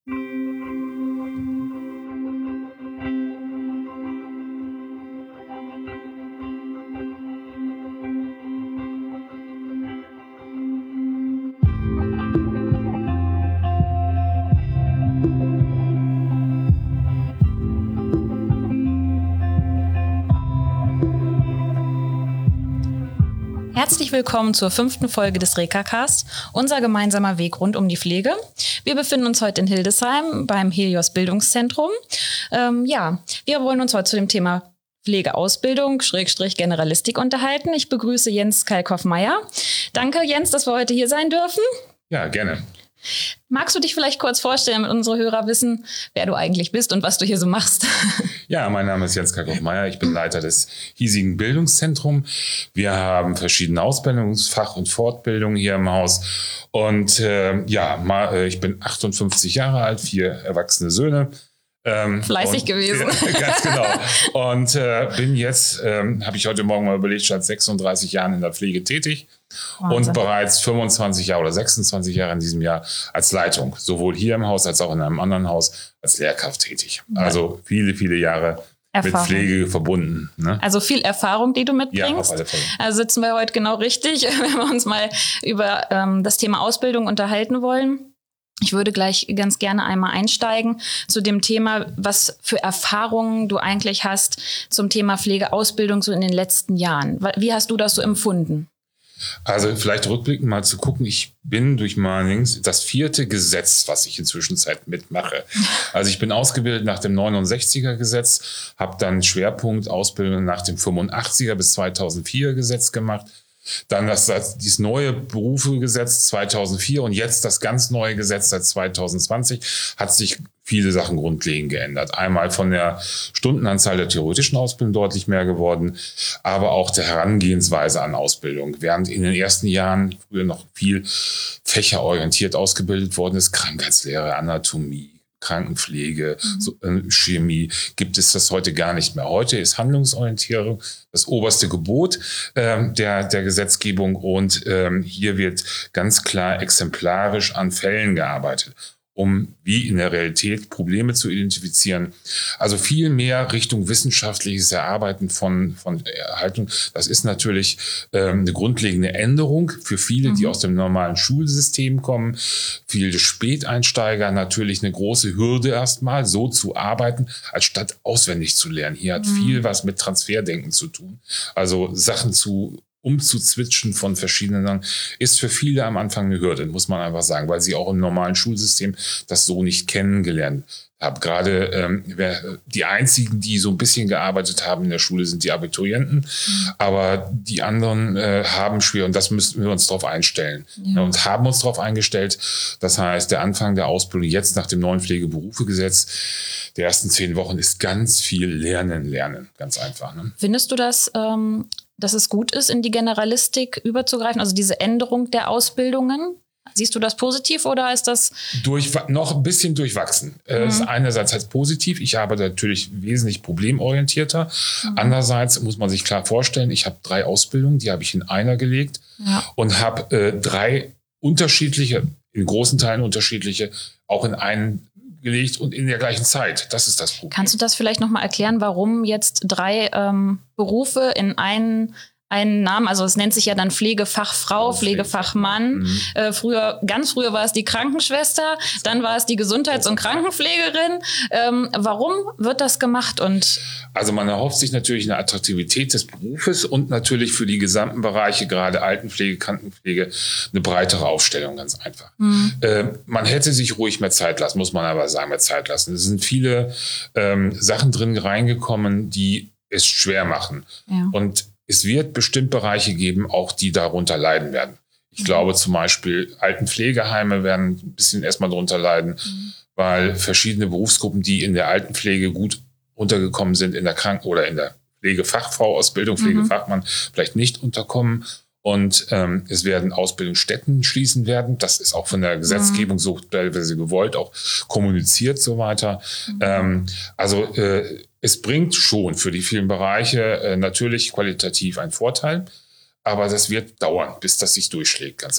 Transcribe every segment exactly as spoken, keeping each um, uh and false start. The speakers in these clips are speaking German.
Herzlich willkommen zur fünften Folge des REKA-Cast, unser gemeinsamer Weg rund um die Pflege. Wir befinden uns heute in Hildesheim beim Helios Bildungszentrum. Ähm, ja, wir wollen uns heute zu dem Thema Pflegeausbildung, Schrägstrich Generalistik unterhalten. Ich begrüße Jens Kalkoff-Meyer. Danke, Jens, dass wir heute hier sein dürfen. Ja, gerne. Magst du dich vielleicht kurz vorstellen, damit unsere Hörer wissen, wer du eigentlich bist und was du hier so machst? Ja, mein Name ist Jens Kalkoff-Meyer. Ich bin Leiter des hiesigen Bildungszentrums. Wir haben verschiedene Ausbildungsfach- und Fortbildungen hier im Haus. Und äh, ja, mal, äh, ich bin achtundfünfzig Jahre alt, vier erwachsene Söhne. Ähm, Fleißig und, gewesen. Ja, ganz genau. Und äh, bin jetzt, ähm, habe ich heute Morgen mal überlegt, seit sechsunddreißig Jahren in der Pflege tätig. Wahnsinn. Und bereits fünfundzwanzig Jahre oder sechsundzwanzig Jahre in diesem Jahr als Leitung, sowohl hier im Haus als auch in einem anderen Haus als Lehrkraft tätig. Ja. Also viele, viele Jahre Erfahrung. Mit Pflege verbunden. Ne? Also viel Erfahrung, die du mitbringst. Ja, auf alle Fälle. Also sitzen wir heute genau richtig, wenn wir uns mal über ähm, das Thema Ausbildung unterhalten wollen. Ich würde gleich ganz gerne einmal einsteigen zu dem Thema, was für Erfahrungen du eigentlich hast zum Thema Pflegeausbildung so in den letzten Jahren. Wie hast du das so empfunden? Also vielleicht rückblickend mal zu gucken, ich bin durch mein das vierte Gesetz, was ich inzwischen Zeit mitmache. Also ich bin ausgebildet nach dem neunundsechziger Gesetz, habe dann Schwerpunkt Ausbildung nach dem fünfundachtziger bis zweitausendvier Gesetz gemacht. Dann das, das dieses neue Berufegesetz zweitausendvier und jetzt das ganz neue Gesetz seit zweitausendzwanzig hat sich viele Sachen grundlegend geändert. Einmal von der Stundenanzahl der theoretischen Ausbildung deutlich mehr geworden, aber auch der Herangehensweise an Ausbildung. Während in den ersten Jahren früher noch viel fächerorientiert ausgebildet worden ist, Krankheitslehre, Anatomie, Krankenpflege, mhm. so, äh, Chemie, gibt es das heute gar nicht mehr. Heute ist Handlungsorientierung das oberste Gebot äh, der, der Gesetzgebung und ähm, hier wird ganz klar exemplarisch an Fällen gearbeitet, um wie in der Realität Probleme zu identifizieren. Also viel mehr Richtung wissenschaftliches Erarbeiten von, von Erhaltung. Das ist natürlich ähm, eine grundlegende Änderung für viele, mhm. die aus dem normalen Schulsystem kommen. Viele Späteinsteiger natürlich eine große Hürde erstmal, so zu arbeiten, als statt auswendig zu lernen. Hier hat mhm. viel was mit Transferdenken zu tun. Also Sachen zu umzuzwitschen von verschiedenen Sachen, ist für viele am Anfang eine Hürde, muss man einfach sagen, weil sie auch im normalen Schulsystem das so nicht kennengelernt haben. Gerade ähm, wer, die einzigen, die so ein bisschen gearbeitet haben in der Schule, sind die Abiturienten, mhm. aber die anderen äh, haben schwer und das müssten wir uns darauf einstellen. Ja. Ja, und haben uns darauf eingestellt. Das heißt, der Anfang der Ausbildung jetzt nach dem neuen Pflegeberufegesetz, der ersten zehn Wochen ist ganz viel Lernen, Lernen, ganz einfach. Ne? Findest du das ähm dass es gut ist, in die Generalistik überzugreifen, also diese Änderung der Ausbildungen? Siehst du das positiv oder ist das... Durch, noch ein bisschen durchwachsen. Mhm. Es ist einerseits halt positiv, ich arbeite natürlich wesentlich problemorientierter. Mhm. Andererseits muss man sich klar vorstellen, ich habe drei Ausbildungen, die habe ich in einer gelegt ja. und habe äh, drei unterschiedliche, in großen Teilen unterschiedliche, auch in einen gelegt und in der gleichen Zeit. Das ist das Problem. Kannst du das vielleicht noch mal erklären, warum jetzt drei ähm, Berufe in einen, einen Namen, also es nennt sich ja dann Pflegefachfrau, Pflegefachmann. Mhm. Äh, früher, ganz früher war es die Krankenschwester, dann war es die Gesundheits- und Krankenpflegerin. Ähm, warum wird das gemacht? Und also man erhofft sich natürlich eine Attraktivität des Berufes und natürlich für die gesamten Bereiche, gerade Altenpflege, Krankenpflege, eine breitere Aufstellung, ganz einfach. Mhm. Äh, man hätte sich ruhig mehr Zeit lassen, muss man aber sagen, mehr Zeit lassen. Es sind viele ähm, Sachen drin reingekommen, die es schwer machen. Ja. Und es wird bestimmt Bereiche geben, auch die darunter leiden werden. Ich mhm. glaube zum Beispiel, Altenpflegeheime werden ein bisschen erstmal darunter leiden, mhm. weil verschiedene Berufsgruppen, die in der Altenpflege gut untergekommen sind, in der Kranken- oder in der Pflegefachfrau-Ausbildung, Pflegefachmann, mhm. vielleicht nicht unterkommen. Und ähm, es werden Ausbildungsstätten schließen werden. Das ist auch von der Gesetzgebung mhm. so teilweise gewollt, auch kommuniziert so weiter. Mhm. Ähm, also äh, es bringt schon für die vielen Bereiche äh, natürlich qualitativ einen Vorteil, aber das wird dauern, bis das sich durchschlägt, ganz einfach.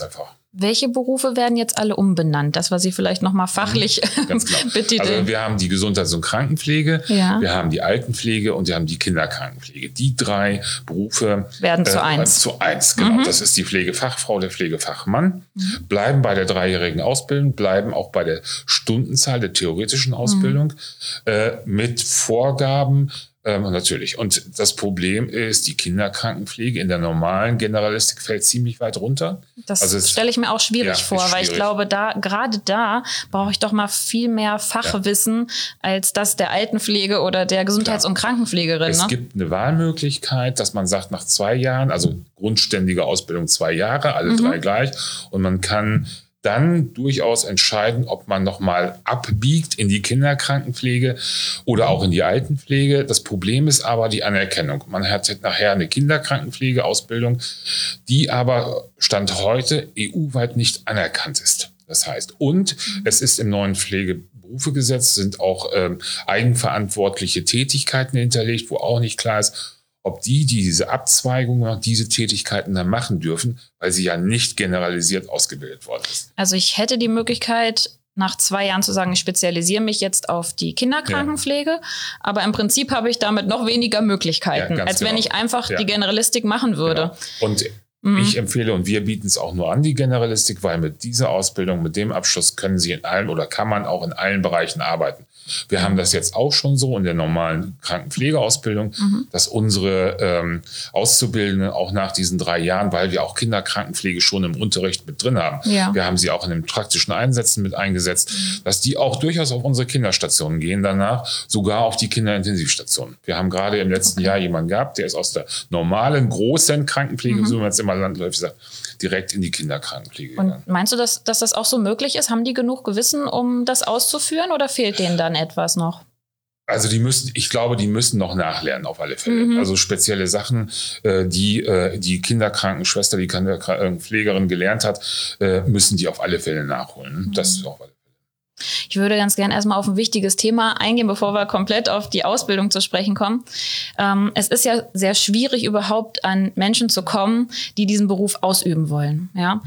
Welche Berufe werden jetzt alle umbenannt? Das, was Sie vielleicht nochmal fachlich Ganz genau. betiteln. Also wir haben die Gesundheits- und Krankenpflege, ja. wir haben die Altenpflege und wir haben die Kinderkrankenpflege. Die drei Berufe werden zu äh, eins. Zu eins, genau. Mhm. Das ist die Pflegefachfrau, der Pflegefachmann, mhm. bleiben bei der dreijährigen Ausbildung, bleiben auch bei der Stundenzahl der theoretischen Ausbildung mhm. äh, mit Vorgaben. Ähm, natürlich. Und das Problem ist, die Kinderkrankenpflege in der normalen Generalistik fällt ziemlich weit runter. Das also stelle ich mir auch schwierig ja, vor, weil ich glaube, da gerade da brauche ich doch mal viel mehr Fachwissen ja. als das der Altenpflege oder der Gesundheits- ja. und Krankenpflegerin. Es ne? gibt eine Wahlmöglichkeit, dass man sagt, nach zwei Jahren, also grundständige Ausbildung zwei Jahre, alle mhm. drei gleich, und man kann dann durchaus entscheiden, ob man nochmal abbiegt in die Kinderkrankenpflege oder auch in die Altenpflege. Das Problem ist aber die Anerkennung. Man hat nachher eine Kinderkrankenpflegeausbildung, die aber Stand heute E U-weit nicht anerkannt ist. Das heißt, und es ist im neuen Pflegeberufegesetz sind auch ähm, eigenverantwortliche Tätigkeiten hinterlegt, wo auch nicht klar ist, ob die, die diese Abzweigung, diese Tätigkeiten dann machen dürfen, weil sie ja nicht generalisiert ausgebildet worden ist. Also ich hätte die Möglichkeit, nach zwei Jahren zu sagen, ich spezialisiere mich jetzt auf die Kinderkrankenpflege, ja. aber im Prinzip habe ich damit noch weniger Möglichkeiten, ja, als genau. wenn ich einfach ja. die Generalistik machen würde. Genau. Und mhm. ich empfehle, und wir bieten es auch nur an, die Generalistik, weil mit dieser Ausbildung, mit dem Abschluss können Sie in allen oder kann man auch in allen Bereichen arbeiten. Wir haben das jetzt auch schon so in der normalen Krankenpflegeausbildung, mhm. dass unsere ähm, Auszubildenden auch nach diesen drei Jahren, weil wir auch Kinderkrankenpflege schon im Unterricht mit drin haben, ja. wir haben sie auch in den praktischen Einsätzen mit eingesetzt, mhm. dass die auch durchaus auf unsere Kinderstationen gehen, danach sogar auf die Kinderintensivstationen. Wir haben gerade im letzten okay. Jahr jemanden gehabt, der ist aus der normalen, großen Krankenpflege, mhm. so wie man es immer landläufig sagt, direkt in die Kinderkrankenpflege gegangen. Und meinst du, dass, dass das auch so möglich ist? Haben die genug Gewissen, um das auszuführen, oder fehlt denen dann etwas noch? Also die müssen, ich glaube, die müssen noch nachlernen auf alle Fälle. Mhm. Also spezielle Sachen, äh, die äh, die Kinderkrankenschwester, die Kinderpflegerin gelernt hat, äh, müssen die auf alle Fälle nachholen. Mhm. Das ist auf alle Fälle. Ich würde ganz gerne erstmal auf ein wichtiges Thema eingehen, bevor wir komplett auf die Ausbildung zu sprechen kommen. Ähm, es ist ja sehr schwierig, überhaupt an Menschen zu kommen, die diesen Beruf ausüben wollen. Ja?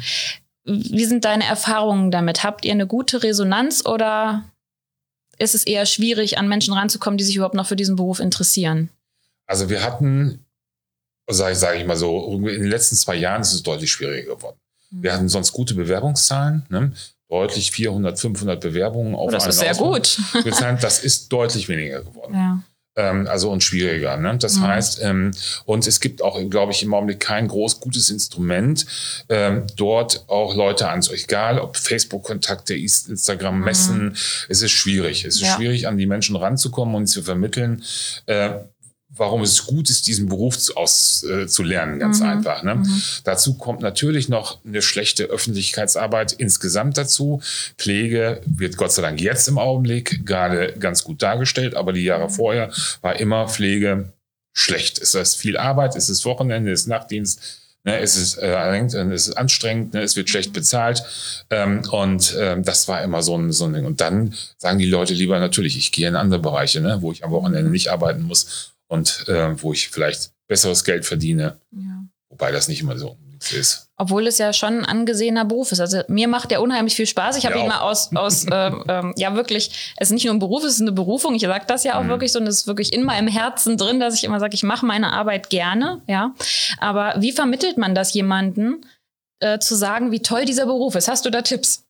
Wie sind deine Erfahrungen damit? Habt ihr eine gute Resonanz oder ist es eher schwierig, an Menschen ranzukommen, die sich überhaupt noch für diesen Beruf interessieren? Also wir hatten, sage sag ich mal so, in den letzten zwei Jahren ist es deutlich schwieriger geworden. Mhm. Wir hatten sonst gute Bewerbungszahlen, ne? Deutlich vierhundert, fünfhundert Bewerbungen auf oh, das eine ist sehr gut. Das ist deutlich weniger geworden. Ja. Ähm, also und schwieriger. Ne? Das mhm. heißt, ähm, und es gibt auch, glaube ich, im Augenblick kein groß gutes Instrument, ähm, dort auch Leute anzunehmen. Egal, ob Facebook-Kontakte, Instagram, Messen, mhm. es ist schwierig. Es ist ja. schwierig, an die Menschen ranzukommen und zu vermitteln, äh, warum es gut ist, diesen Beruf zu, aus, äh, zu lernen, ganz mhm. einfach. Ne? Mhm. Dazu kommt natürlich noch eine schlechte Öffentlichkeitsarbeit insgesamt dazu. Pflege wird Gott sei Dank jetzt im Augenblick gerade ganz gut dargestellt, aber die Jahre mhm. vorher war immer Pflege schlecht. Es ist viel Arbeit, es ist Wochenende, es ist Nachtdienst, ne? es, ist, äh, es ist anstrengend, ne? Es wird schlecht bezahlt ähm, und ähm, das war immer so ein, so ein Ding. Und dann sagen die Leute lieber natürlich, ich gehe in andere Bereiche, ne? Wo ich am Wochenende nicht arbeiten muss. Und äh, wo ich vielleicht besseres Geld verdiene, ja. wobei das nicht immer so ist. Obwohl es ja schon ein angesehener Beruf ist. Also mir macht der unheimlich viel Spaß. Ich habe ja, ihn mal aus, aus äh, ähm, ja wirklich, es ist nicht nur ein Beruf, es ist eine Berufung. Ich sage das ja auch mhm. wirklich so, und es ist wirklich in meinem Herzen drin, dass ich immer sage, ich mache meine Arbeit gerne. Ja. Aber wie vermittelt man das jemandem, äh, zu sagen, wie toll dieser Beruf ist? Hast du da Tipps?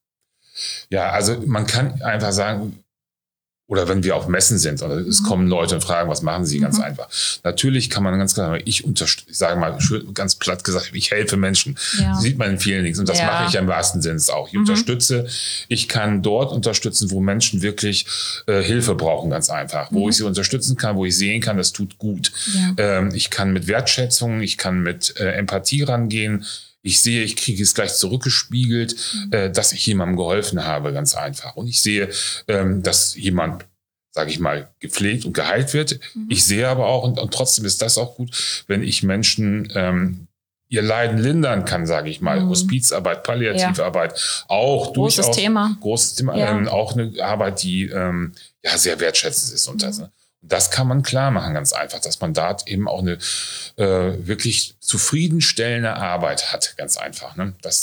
Ja, also man kann einfach sagen, oder wenn wir auf Messen sind, oder es kommen Leute und fragen, was machen Sie, ganz mhm. einfach. Natürlich kann man ganz klar sagen, ich unterstütze, ich sage mal, ganz platt gesagt, ich helfe Menschen. Ja. Sieht man in vielen Dingen. Und das ja. mache ich ja im wahrsten Sinne auch. Ich mhm. unterstütze, ich kann dort unterstützen, wo Menschen wirklich äh, Hilfe brauchen, ganz einfach. Mhm. Wo ich sie unterstützen kann, wo ich sehen kann, das tut gut. Ja. Ähm, ich kann mit Wertschätzung, ich kann mit äh, Empathie rangehen. Ich sehe, ich kriege es gleich zurückgespiegelt, mhm. äh, dass ich jemandem geholfen habe, ganz einfach. Und ich sehe, ähm, dass jemand, sage ich mal, gepflegt und geheilt wird. Mhm. Ich sehe aber auch, und, und trotzdem ist das auch gut, wenn ich Menschen ähm, ihr Leiden lindern kann, sage ich mal. Mhm. Hospizarbeit, Palliativarbeit, ja. auch großes durchaus. Thema. Großes Thema. Ja. Ähm, auch eine Arbeit, die ähm, ja sehr wertschätzend ist. Und mhm. das, ne? Das kann man klar machen, ganz einfach, dass man da eben auch eine äh, wirklich zufriedenstellende Arbeit hat, ganz einfach. Ne? Das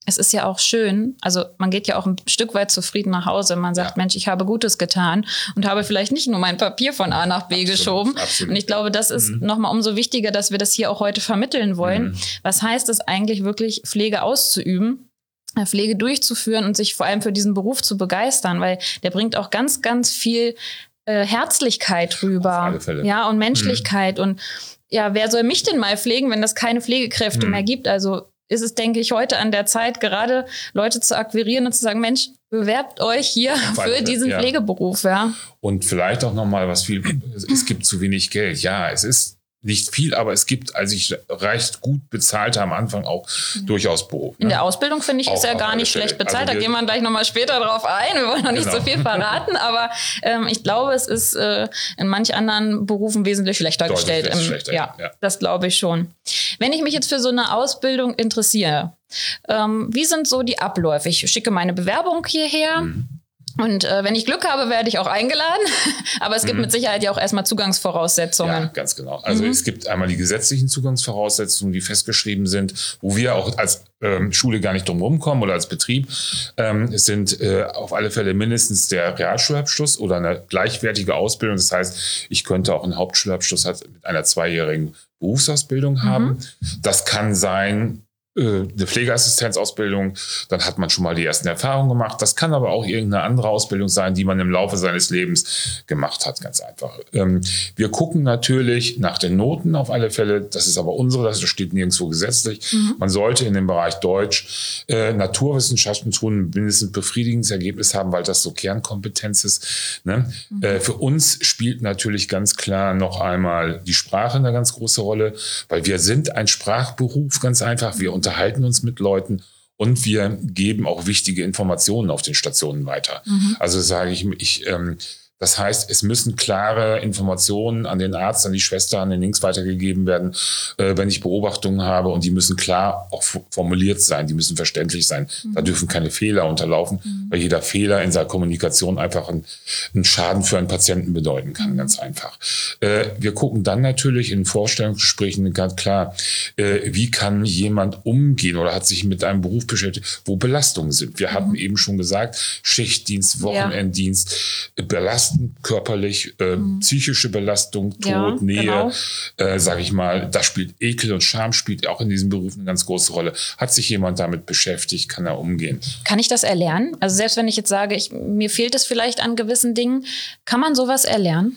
es ist ja auch schön, also man geht ja auch ein Stück weit zufrieden nach Hause. Man sagt, ja. Mensch, ich habe Gutes getan und habe vielleicht nicht nur mein Papier von A nach B absolut, geschoben. Absolut. Und ich glaube, das ist mhm. nochmal umso wichtiger, dass wir das hier auch heute vermitteln wollen. Mhm. Was heißt es eigentlich wirklich, Pflege auszuüben? Pflege durchzuführen und sich vor allem für diesen Beruf zu begeistern, weil der bringt auch ganz, ganz viel äh, Herzlichkeit rüber. Auf alle Fälle. Ja, und Menschlichkeit. Mhm. Und ja, wer soll mich denn mal pflegen, wenn es keine Pflegekräfte mhm. mehr gibt? Also ist es, denke ich, heute an der Zeit, gerade Leute zu akquirieren und zu sagen, Mensch, bewerbt euch hier für diesen ja. Pflegeberuf. Ja. Und vielleicht auch nochmal was viel, es gibt zu wenig Geld. Ja, es ist nicht viel, aber es gibt, also ich recht gut bezahlte am Anfang auch mhm. durchaus Beruf. Ne? In der Ausbildung, finde ich, auch, ist ja gar nicht schlecht bezahlt. Also da gehen wir gleich nochmal später drauf ein. Wir wollen noch nicht genau. so viel verraten, aber ähm, ich glaube, es ist äh, in manch anderen Berufen wesentlich schlechter Deutlich gestellt. Im, schlechter, ja, ja, das glaube ich schon. Wenn ich mich jetzt für so eine Ausbildung interessiere, ähm, wie sind so die Abläufe? Ich schicke meine Bewerbung hierher. Mhm. Und äh, wenn ich Glück habe, werde ich auch eingeladen. Aber es gibt mhm. mit Sicherheit ja auch erstmal Zugangsvoraussetzungen. Ja, ganz genau. Also mhm. es gibt einmal die gesetzlichen Zugangsvoraussetzungen, die festgeschrieben sind, wo wir auch als ähm, Schule gar nicht drum rumkommen oder als Betrieb. Ähm, es sind äh, auf alle Fälle mindestens der Realschulabschluss oder eine gleichwertige Ausbildung. Das heißt, ich könnte auch einen Hauptschulabschluss mit einer zweijährigen Berufsausbildung haben. Mhm. Das kann sein eine Pflegeassistenzausbildung, dann hat man schon mal die ersten Erfahrungen gemacht. Das kann aber auch irgendeine andere Ausbildung sein, die man im Laufe seines Lebens gemacht hat, ganz einfach. Ähm, wir gucken natürlich nach den Noten auf alle Fälle. Das ist aber unsere, das steht nirgendwo gesetzlich. Mhm. Man sollte in dem Bereich Deutsch, äh, Naturwissenschaften tun, ein mindestens befriedigendes Ergebnis haben, weil das so Kernkompetenz ist. Ne? Mhm. Äh, für uns spielt natürlich ganz klar noch einmal die Sprache eine ganz große Rolle, weil wir sind ein Sprachberuf, ganz einfach. Wir unterhalten uns mit Leuten und wir geben auch wichtige Informationen auf den Stationen weiter. Mhm. Also sage ich, ich ähm, das heißt, es müssen klare Informationen an den Arzt, an die Schwester, an den Links weitergegeben werden, äh, wenn ich Beobachtungen habe. Und die müssen klar auch formuliert sein, die müssen verständlich sein. Mhm. Da dürfen keine Fehler unterlaufen, mhm. weil jeder Fehler in seiner Kommunikation einfach einen, einen Schaden für einen Patienten bedeuten kann, mhm. ganz einfach. Äh, wir gucken dann natürlich in Vorstellungsgesprächen ganz klar, äh, wie kann jemand umgehen oder hat sich mit einem Beruf beschäftigt, wo Belastungen sind. Wir mhm. hatten eben schon gesagt, Schichtdienst, Wochenenddienst, ja. Belastung, körperlich, äh, mhm. psychische Belastung, Tod, ja, Nähe, genau. äh, sage ich mal, da spielt Ekel und Scham spielt auch in diesem Beruf eine ganz große Rolle. Hat sich jemand damit beschäftigt, kann er umgehen. Kann ich das erlernen? Also selbst wenn ich jetzt sage, ich, mir fehlt es vielleicht an gewissen Dingen, kann man sowas erlernen?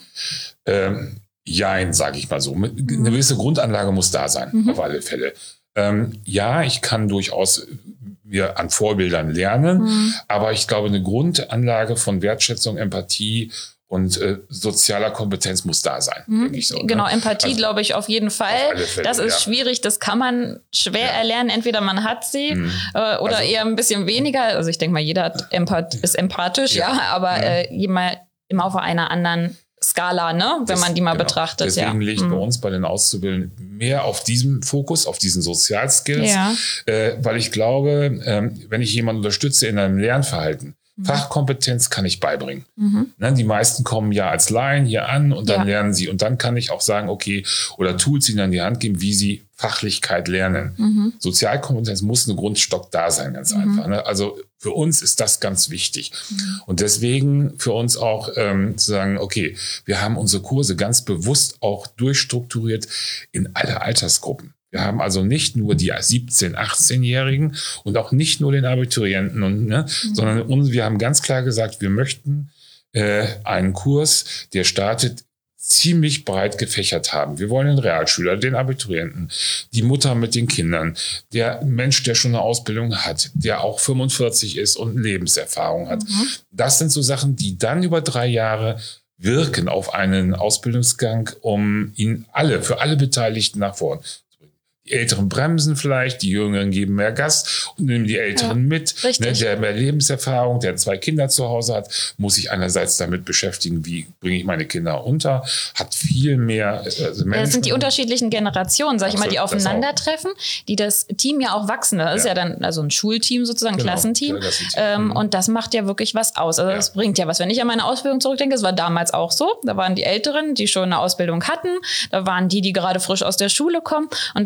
Ähm, jein, sage ich mal so. Eine gewisse Grundanlage muss da sein, mhm. auf alle Fälle. Ähm, ja, ich kann durchaus wir an Vorbildern lernen, mhm. aber ich glaube, eine Grundanlage von Wertschätzung, Empathie und äh, sozialer Kompetenz muss da sein. Mhm. Denke ich so, genau, ne? Empathie also, glaube ich auf jeden Fall. Auf alle Fälle, das ist ja. schwierig, das kann man schwer ja. erlernen. Entweder man hat sie mhm. äh, oder also, eher ein bisschen weniger. Also ich denke mal, jeder hat Empath- ist empathisch, ja, ja aber ja. Äh, immer, immer auf einer anderen Skala, ne, wenn das, man die mal genau. betrachtet. Deswegen ja. liegt mhm. bei uns bei den Auszubildenden mehr auf diesem Fokus, auf diesen Sozialskills, ja. äh, weil ich glaube, ähm, wenn ich jemanden unterstütze in einem Lernverhalten, mhm. Fachkompetenz kann ich beibringen. Mhm. Ne, die meisten kommen ja als Laien hier an und dann ja. lernen sie. Und dann kann ich auch sagen, okay, oder Tools ihnen an die Hand geben, wie sie Fachlichkeit lernen. Mhm. Sozialkompetenz muss ein Grundstock da sein, ganz mhm. einfach. Ne? Also für uns ist das ganz wichtig. Mhm. Und deswegen für uns auch ähm, zu sagen, okay, wir haben unsere Kurse ganz bewusst auch durchstrukturiert in alle Altersgruppen. Wir haben also nicht nur die siebzehn-, achtzehnjährigen und auch nicht nur den Abiturienten, und, ne, mhm. sondern uns, wir haben ganz klar gesagt, wir möchten äh, einen Kurs, der startet, ziemlich breit gefächert haben. Wir wollen den Realschüler, den Abiturienten, die Mutter mit den Kindern, der Mensch, der schon eine Ausbildung hat, der auch fünfundvierzig ist und Lebenserfahrung hat. Mhm. Das sind so Sachen, die dann über drei Jahre wirken auf einen Ausbildungsgang, um ihn alle, für alle Beteiligten nach vorne. Die Älteren bremsen vielleicht, die Jüngeren geben mehr Gas und nehmen die Älteren ja, mit. Ne, der mehr Lebenserfahrung, der zwei Kinder zu Hause hat, muss sich einerseits damit beschäftigen, wie bringe ich meine Kinder unter, hat viel mehr also ja, das sind die unterschiedlichen Generationen, sag ich mal, die aufeinandertreffen, die das Team ja auch wachsen. Das ja. ist ja dann also ein Schulteam sozusagen, ein genau, Klassenteam. Ähm, mhm. Und das macht ja wirklich was aus. Also ja. das bringt ja was. Wenn ich an meine Ausbildung zurückdenke, das war damals auch so. Da waren die Älteren, die schon eine Ausbildung hatten. Da waren die, die gerade frisch aus der Schule kommen. Und das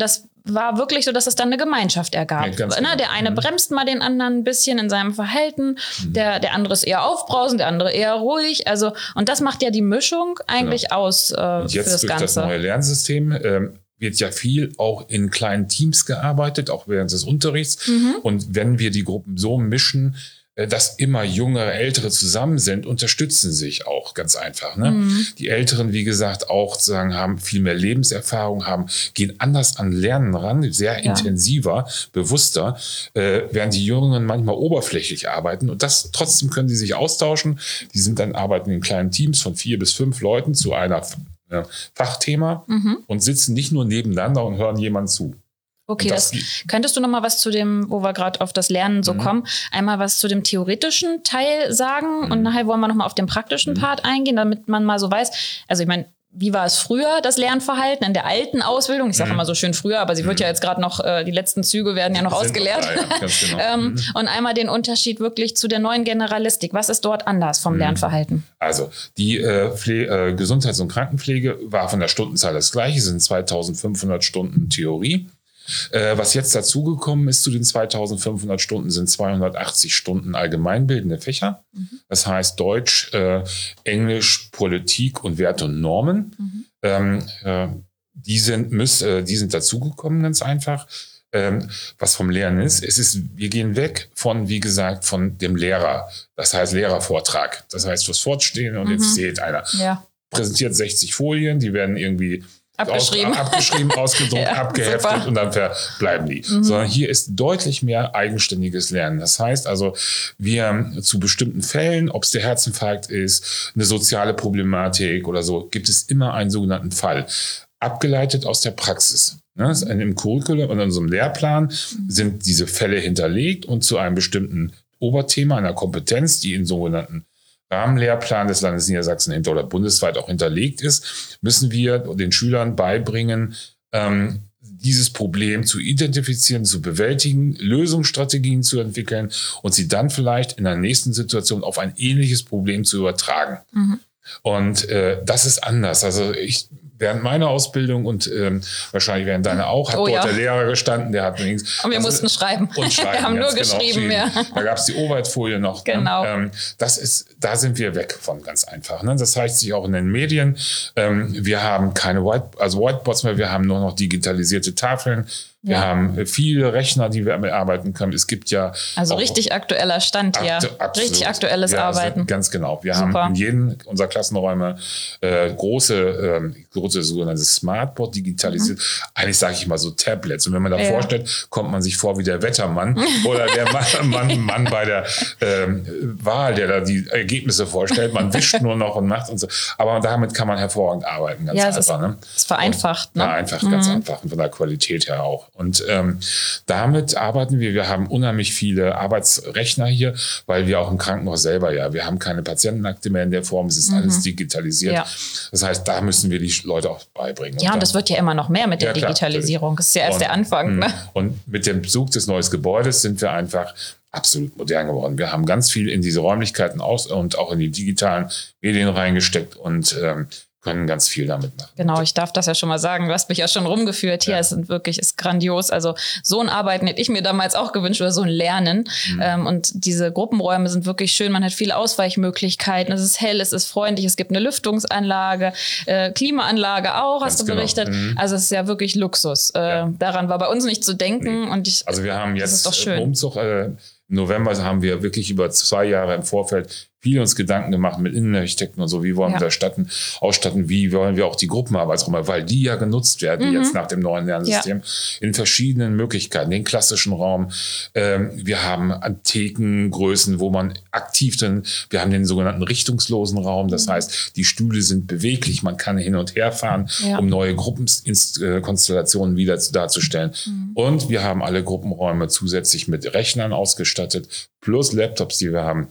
war wirklich so, dass es dann eine Gemeinschaft ergab. Ja, ne? Genau. Der eine mhm. bremst mal den anderen ein bisschen in seinem Verhalten, mhm. der, der andere ist eher aufbrausend, der andere eher ruhig. Also, und das macht ja die Mischung eigentlich genau. aus äh, und jetzt für das durch Ganze. Das neue Lernsystem ähm, wird ja viel auch in kleinen Teams gearbeitet, auch während des Unterrichts. Mhm. Und wenn wir die Gruppen so mischen, dass immer jüngere, ältere zusammen sind, unterstützen sich auch ganz einfach. Ne? Mhm. Die Älteren, wie gesagt, auch sagen, haben viel mehr Lebenserfahrung, haben, gehen anders an Lernen ran, sehr ja. intensiver, bewusster, äh, während die Jüngeren manchmal oberflächlich arbeiten. Und das trotzdem können sie sich austauschen. Die sind dann arbeiten in kleinen Teams von vier bis fünf Leuten zu einer äh, Fachthema mhm. und sitzen nicht nur nebeneinander und hören jemand zu. Okay, das, das, könntest du noch mal was zu dem, wo wir gerade auf das Lernen so mhm. kommen, einmal was zu dem theoretischen Teil sagen mhm. und nachher wollen wir noch mal auf den praktischen mhm. Part eingehen, damit man mal so weiß, also ich meine, wie war es früher, das Lernverhalten in der alten Ausbildung? Ich sage mhm. immer so schön früher, aber sie wird mhm. ja jetzt gerade noch, äh, die letzten Züge werden ja noch Sind ausgelehrt. Noch da, ja, ganz genau. ähm, mhm. Und einmal den Unterschied wirklich zu der neuen Generalistik. Was ist dort anders vom mhm. Lernverhalten? Also die äh, Pfle- äh, Gesundheits- und Krankenpflege war von der Stundenzahl das gleiche, sind zweitausendfünfhundert Stunden Theorie. Äh, was jetzt dazugekommen ist zu den zweitausendfünfhundert Stunden, sind zweihundertachtzig Stunden allgemeinbildende Fächer. Mhm. Das heißt Deutsch, äh, Englisch, Politik und Werte und Normen. Mhm. Ähm, äh, die sind, müß, äh, die sind dazugekommen, ganz einfach. Ähm, was vom Lernen ist, es ist, wir gehen weg von, wie gesagt, von dem Lehrer. Das heißt Lehrervortrag. Das heißt, fürs Fortstehen und mhm. jetzt seht einer. Ja. Präsentiert sechzig Folien, die werden irgendwie Abgeschrieben. Aus, abgeschrieben, ausgedruckt, ja, abgeheftet super. Und dann verbleiben die. Mhm. Sondern hier ist deutlich mehr eigenständiges Lernen. Das heißt also, wir zu bestimmten Fällen, ob es der Herzinfarkt ist, eine soziale Problematik oder so, gibt es immer einen sogenannten Fall. Abgeleitet aus der Praxis. Ne? Im Curriculum und in unserem Lehrplan sind diese Fälle hinterlegt und zu einem bestimmten Oberthema, einer Kompetenz, die in sogenannten Rahmenlehrplan des Landes Niedersachsen hinter oder bundesweit auch hinterlegt ist, müssen wir den Schülern beibringen, ähm, dieses Problem zu identifizieren, zu bewältigen, Lösungsstrategien zu entwickeln und sie dann vielleicht in der nächsten Situation auf ein ähnliches Problem zu übertragen. Mhm. Und äh, das ist anders. Also ich während meiner Ausbildung und ähm, wahrscheinlich während deiner auch, hat oh, dort ja. der Lehrer gestanden, der hat links. Und wir also, mussten schreiben. Und schreiben. Wir haben nur genau, geschrieben, ja. Da gab es die Overhead-Folie noch. Genau. Ne? Ähm, das ist, da sind wir weg von, ganz einfach. Ne? Das zeigt sich auch in den Medien. Ähm, wir haben keine White, also Whiteboards mehr, wir haben nur noch digitalisierte Tafeln. Wir ja. haben viele Rechner, die wir arbeiten können. Es gibt ja also richtig aktueller Stand hier, aktu- richtig aktuelles ja, Arbeiten. Ganz genau. Wir Super. haben in jedem unserer Klassenräume äh, große, äh, große sogenannte Smartboard digitalisiert. Mhm. Eigentlich sage ich mal so Tablets. Und wenn man da ja. vorstellt, kommt man sich vor wie der Wettermann oder der Mann, Mann, Mann bei der ähm, Wahl, der da die Ergebnisse vorstellt. Man wischt nur noch und macht und so. Aber damit kann man hervorragend arbeiten. Ganz ja, einfach. Es ist, ne? ist vereinfacht. Und, ne? Vereinfacht, mhm. ganz einfach. Und von der Qualität her auch. Und ähm, damit arbeiten wir. Wir haben unheimlich viele Arbeitsrechner hier, weil wir auch im Krankenhaus selber, ja, wir haben keine Patientenakte mehr in der Form, es ist mhm. alles digitalisiert. Ja. Das heißt, da müssen wir die Leute auch beibringen. Ja, und, und das wird ja immer noch mehr mit der ja, Digitalisierung. Das ist ja erst und, der Anfang. Ne? Und mit dem Besuch des neuen Gebäudes sind wir einfach absolut modern geworden. Wir haben ganz viel in diese Räumlichkeiten aus und auch in die digitalen Medien reingesteckt und ähm, können ganz viel damit machen. Genau, ich darf das ja schon mal sagen. Du hast mich ja schon rumgeführt. Hier, ja. es sind wirklich, ist grandios. Also so ein Arbeiten hätte ich mir damals auch gewünscht oder so ein Lernen. Mhm. Ähm, und diese Gruppenräume sind wirklich schön. Man hat viele Ausweichmöglichkeiten. Es ist hell, es ist freundlich. Es gibt eine Lüftungsanlage, äh, Klimaanlage auch, ganz hast du genau. berichtet. Mhm. Also es ist ja wirklich Luxus. Äh, ja. Daran war bei uns nicht zu denken. Nee. Und ich, also wir haben jetzt das ist doch schön. Umzug. Äh, Im November haben wir wirklich über zwei Jahre im Vorfeld viel uns Gedanken gemacht mit Innenarchitekten und so, wie wollen ja. wir das statten, ausstatten, wie wollen wir auch die Gruppenarbeitsräume, weil die ja genutzt werden mhm. jetzt nach dem neuen Lernsystem ja. in verschiedenen Möglichkeiten, den klassischen Raum. Ähm, wir haben Anthekengrößen, wo man aktiv drin, wir haben den sogenannten richtungslosen Raum, das mhm. heißt, die Stühle sind beweglich, man kann hin und her fahren, ja. um neue Gruppenkonstellationen wieder darzustellen. Mhm. Und wir haben alle Gruppenräume zusätzlich mit Rechnern ausgestattet, plus Laptops, die wir haben.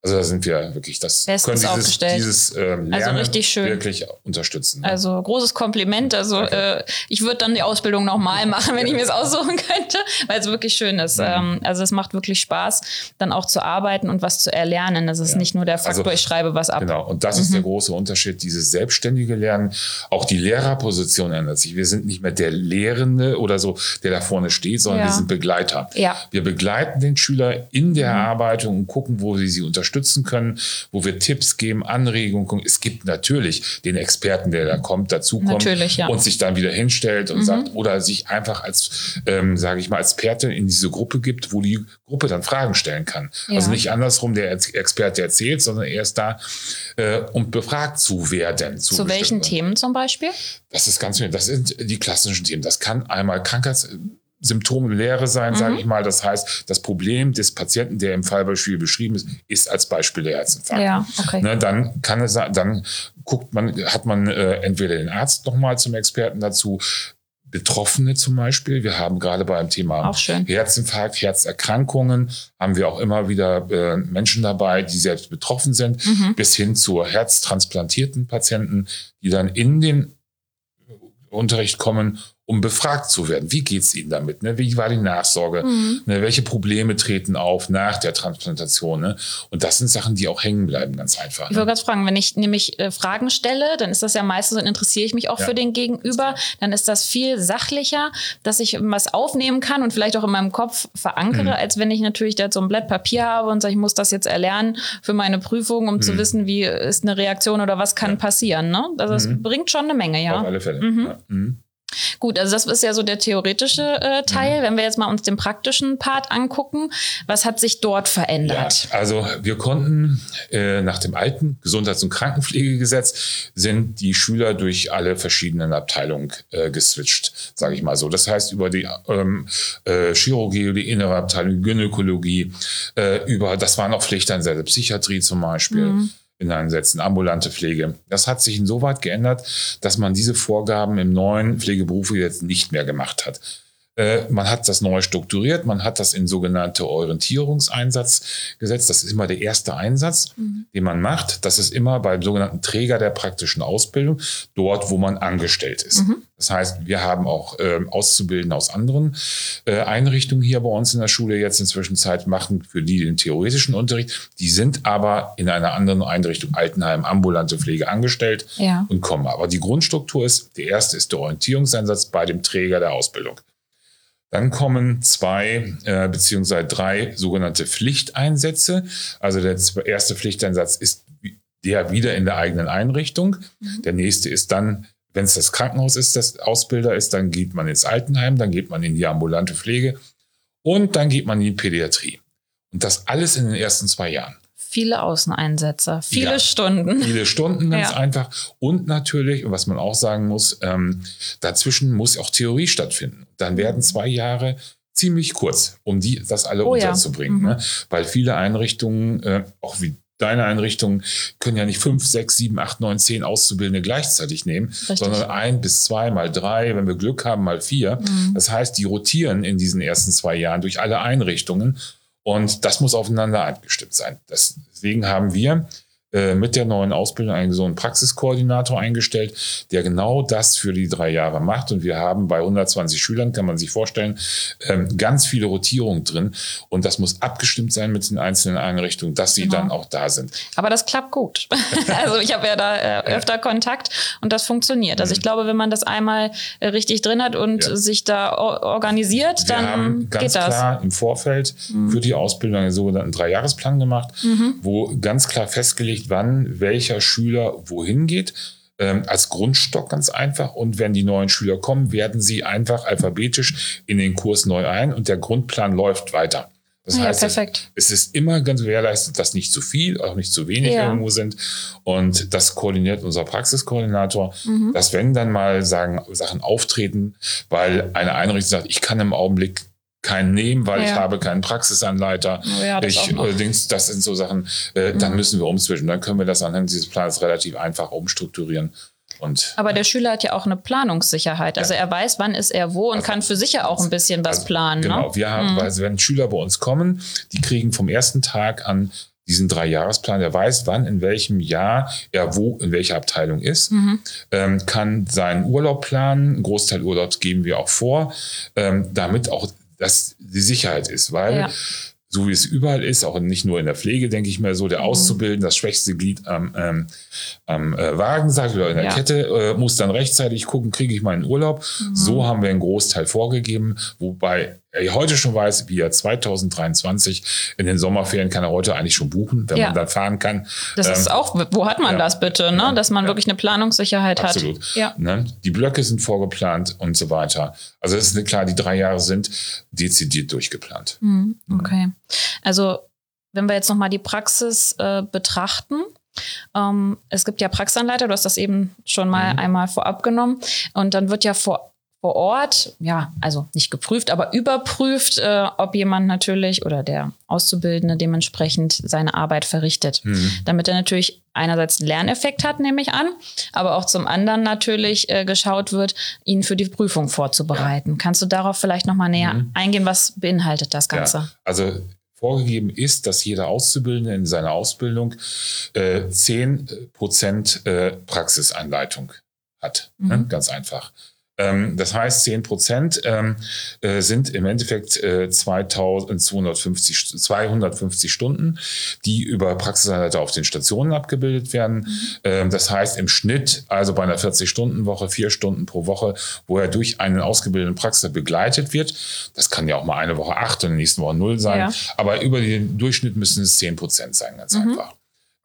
Also da sind wir wirklich, das Bestens können dieses, aufgestellt. dieses ähm, Lernen also richtig schön. wirklich unterstützen. Ne? Also großes Kompliment. Also okay. äh, ich würde dann die Ausbildung nochmal machen, wenn ich mir es aussuchen könnte, weil es wirklich schön ist. Mhm. Ähm, also es macht wirklich Spaß, dann auch zu arbeiten und was zu erlernen. Das ist ja. nicht nur der Faktor, also, ich schreibe was ab. Genau, und das mhm. ist der große Unterschied, dieses selbstständige Lernen. Auch die Lehrerposition ändert sich. Wir sind nicht mehr der Lehrende oder so, der da vorne steht, sondern ja. wir sind Begleiter. Ja. Wir begleiten den Schüler in der mhm. Erarbeitung und gucken, wo wir sie unterstützen können, wo wir Tipps geben, Anregungen. Es gibt natürlich den Experten, der da kommt, dazu kommt ja. und sich dann wieder hinstellt und mhm. sagt, oder sich einfach als, ähm, sage ich mal, als Experte in diese Gruppe gibt, wo die Gruppe dann Fragen stellen kann. Ja. Also nicht andersrum der Experte erzählt, sondern er ist da, äh, um befragt zu werden. Zu, zu welchen Themen zum Beispiel? Das ist ganz, das sind die klassischen Themen. Das kann einmal Krankheits Symptome Lehre sein, mhm. sage ich mal. Das heißt, das Problem des Patienten, der im Fallbeispiel beschrieben ist, ist als Beispiel der Herzinfarkt. Ja, okay. Ne, dann kann es, dann guckt man, hat man äh, entweder den Arzt nochmal zum Experten dazu, Betroffene zum Beispiel. Wir haben gerade beim Thema Herzinfarkt, Herzerkrankungen, haben wir auch immer wieder äh, Menschen dabei, die selbst betroffen sind, mhm. bis hin zu herztransplantierten Patienten, die dann in den Unterricht kommen, um befragt zu werden. Wie geht's Ihnen damit? Ne? Wie war die Nachsorge? Mhm. Ne? Welche Probleme treten auf nach der Transplantation? Ne? Und das sind Sachen, die auch hängen bleiben, ganz einfach. Ich wollte gerade fragen, wenn ich nämlich äh, Fragen stelle, dann ist das ja meistens, dann interessiere ich mich auch ja. für den Gegenüber, dann ist das viel sachlicher, dass ich was aufnehmen kann und vielleicht auch in meinem Kopf verankere, mhm. als wenn ich natürlich da so ein Blatt Papier habe und sage, ich muss das jetzt erlernen für meine Prüfung, um mhm. zu wissen, wie ist eine Reaktion oder was kann ja. passieren. Ne? Also es mhm. bringt schon eine Menge, ja. Auf alle Fälle. Mhm. Ja. Mhm. Gut, also das ist ja so der theoretische äh, Teil. Mhm. Wenn wir jetzt mal uns den praktischen Part angucken, was hat sich dort verändert? Ja, also wir konnten äh, nach dem alten Gesundheits- und Krankenpflegegesetz sind die Schüler durch alle verschiedenen Abteilungen äh, geswitcht, sage ich mal so. Das heißt über die ähm, äh, Chirurgie, die innere Abteilung, Gynäkologie, äh, über, das waren auch Pflichteinsätze, Psychiatrie zum Beispiel. Mhm. in Einsätzen, ambulante Pflege. Das hat sich insoweit geändert, dass man diese Vorgaben im neuen Pflegeberufe jetzt nicht mehr gemacht hat. Äh, man hat das neu strukturiert, man hat das in sogenannte Orientierungseinsatz gesetzt. Das ist immer der erste Einsatz, mhm. den man macht. Das ist immer beim sogenannten Träger der praktischen Ausbildung, dort, wo man angestellt ist. Mhm. Das heißt, wir haben auch äh, Auszubildende aus anderen äh, Einrichtungen hier bei uns in der Schule jetzt inzwischen Zeit machen für die den theoretischen Unterricht. Die sind aber in einer anderen Einrichtung, Altenheim, ambulante Pflege angestellt ja. und kommen. Aber die Grundstruktur ist, der erste ist der Orientierungseinsatz bei dem Träger der Ausbildung. Dann kommen zwei äh, beziehungsweise drei sogenannte Pflichteinsätze. Also der erste Pflichteinsatz ist der wieder in der eigenen Einrichtung. Mhm. Der nächste ist dann, wenn es das Krankenhaus ist, das Ausbilder ist, dann geht man ins Altenheim, dann geht man in die ambulante Pflege und dann geht man in die Pädiatrie. Und das alles in den ersten zwei Jahren. Viele Außeneinsätze, viele ja, Stunden. Viele Stunden, ganz ja. einfach. Und natürlich, was man auch sagen muss, ähm, dazwischen muss auch Theorie stattfinden. Dann werden zwei Jahre ziemlich kurz, um die, das alle oh, unterzubringen. Ja. Mhm. Ne? Weil viele Einrichtungen, äh, auch wie deine Einrichtungen, können ja nicht fünf, sechs, sieben, acht, neun, zehn Auszubildende gleichzeitig nehmen, Richtig. sondern ein bis zwei, mal drei, wenn wir Glück haben, mal vier. Mhm. Das heißt, die rotieren in diesen ersten zwei Jahren durch alle Einrichtungen. Und das muss aufeinander abgestimmt sein. Das, deswegen haben wir äh, mit der neuen Ausbildung einen so einen Praxiskoordinator eingestellt, der genau das für die drei Jahre macht. Und wir haben bei hundertzwanzig Schülern, kann man sich vorstellen, ähm, ganz viele Rotierungen drin. Und das muss abgestimmt sein mit den einzelnen Einrichtungen, dass sie genau. dann auch da sind. Aber das klappt gut. Also ich habe ja da äh, öfter ja. Kontakt und das funktioniert. Also ich glaube, wenn man das einmal äh, richtig drin hat und ja. sich da or- organisiert, wir dann haben ganz geht das. klar im Vorfeld mhm. für die Ausbildung einen sogenannten Dreijahresplan gemacht, mhm. wo ganz klar festgelegt, wann welcher Schüler wohin geht, ähm, als Grundstock ganz einfach. Und wenn die neuen Schüler kommen, werden sie einfach alphabetisch in den Kurs neu ein und der Grundplan läuft weiter. Das ja, heißt, perfekt. es ist immer ganz gewährleistet, dass nicht zu viel, auch nicht zu wenig ja. irgendwo sind. Und das koordiniert unser Praxiskoordinator, mhm. dass wenn dann mal sagen, Sachen auftreten, weil eine Einrichtung sagt, ich kann im Augenblick keinen nehmen, weil ja. ich habe keinen Praxisanleiter. Oh ja, das, ich, allerdings, das sind so Sachen, äh, mhm. dann müssen wir umswitchen. Dann können wir das anhand dieses Plans relativ einfach umstrukturieren. Und aber der Schüler hat ja auch eine Planungssicherheit. Also ja. er weiß, wann ist er wo und also, kann für sich ja auch ein bisschen was also, planen. Genau, ne? wir haben, mhm. also wenn Schüler bei uns kommen, die kriegen vom ersten Tag an diesen Drei-Jahresplan, der weiß, wann, in welchem Jahr er wo, in welcher Abteilung ist, mhm. ähm, kann seinen Urlaub planen. Ein Großteil Urlaubs geben wir auch vor, ähm, damit auch das die Sicherheit ist, weil ja. so wie es überall ist, auch nicht nur in der Pflege, denke ich mal so, der Auszubildende, das schwächste Glied am, ähm, am äh, Wagen, sag ich, oder in der ja. Kette, äh, muss dann rechtzeitig gucken, kriege ich meinen Urlaub. Mhm. So haben wir einen Großteil vorgegeben, wobei er heute schon weiß, wie er zwanzig dreiundzwanzig in den Sommerferien kann er heute eigentlich schon buchen, wenn ja. man dann fahren kann. Das ähm, ist auch, wo hat man ja. das bitte, ne? Dass man ja. wirklich eine Planungssicherheit Absolut. hat. Ja. Ne? Die Blöcke sind vorgeplant und so weiter. Also es ist klar, die drei Jahre sind dezidiert durchgeplant. Mhm. Okay. Also wenn wir jetzt nochmal die Praxis äh, betrachten, ähm, es gibt ja Praxisanleiter, du hast das eben schon mal mhm. einmal vorab genommen und dann wird ja vor vor Ort, ja, also nicht geprüft, aber überprüft, äh, ob jemand natürlich oder der Auszubildende dementsprechend seine Arbeit verrichtet. Mhm. Damit er natürlich einerseits einen Lerneffekt hat, nehme ich an, aber auch zum anderen natürlich äh, geschaut wird, ihn für die Prüfung vorzubereiten. Kannst du darauf vielleicht nochmal näher mhm. eingehen? Was beinhaltet das Ganze? Ja, also vorgegeben ist, dass jeder Auszubildende in seiner Ausbildung äh, zehn Prozent äh, Praxisanleitung hat. Mhm. Ne? Ganz einfach. Das heißt, zehn Prozent ähm, äh, sind im Endeffekt äh, zweitausendzweihundertfünfzig, zweihundertfünfzig Stunden, die über Praxisanleiter auf den Stationen abgebildet werden. Mhm. Ähm, das heißt, im Schnitt, also bei einer vierzig-Stunden-Woche, vier Stunden pro Woche, wo er durch einen ausgebildeten Praxisanleiter begleitet wird. Das kann ja auch mal eine Woche acht und in der nächsten Woche null sein. Ja. Aber über den Durchschnitt müssen es zehn Prozent sein, ganz mhm. einfach.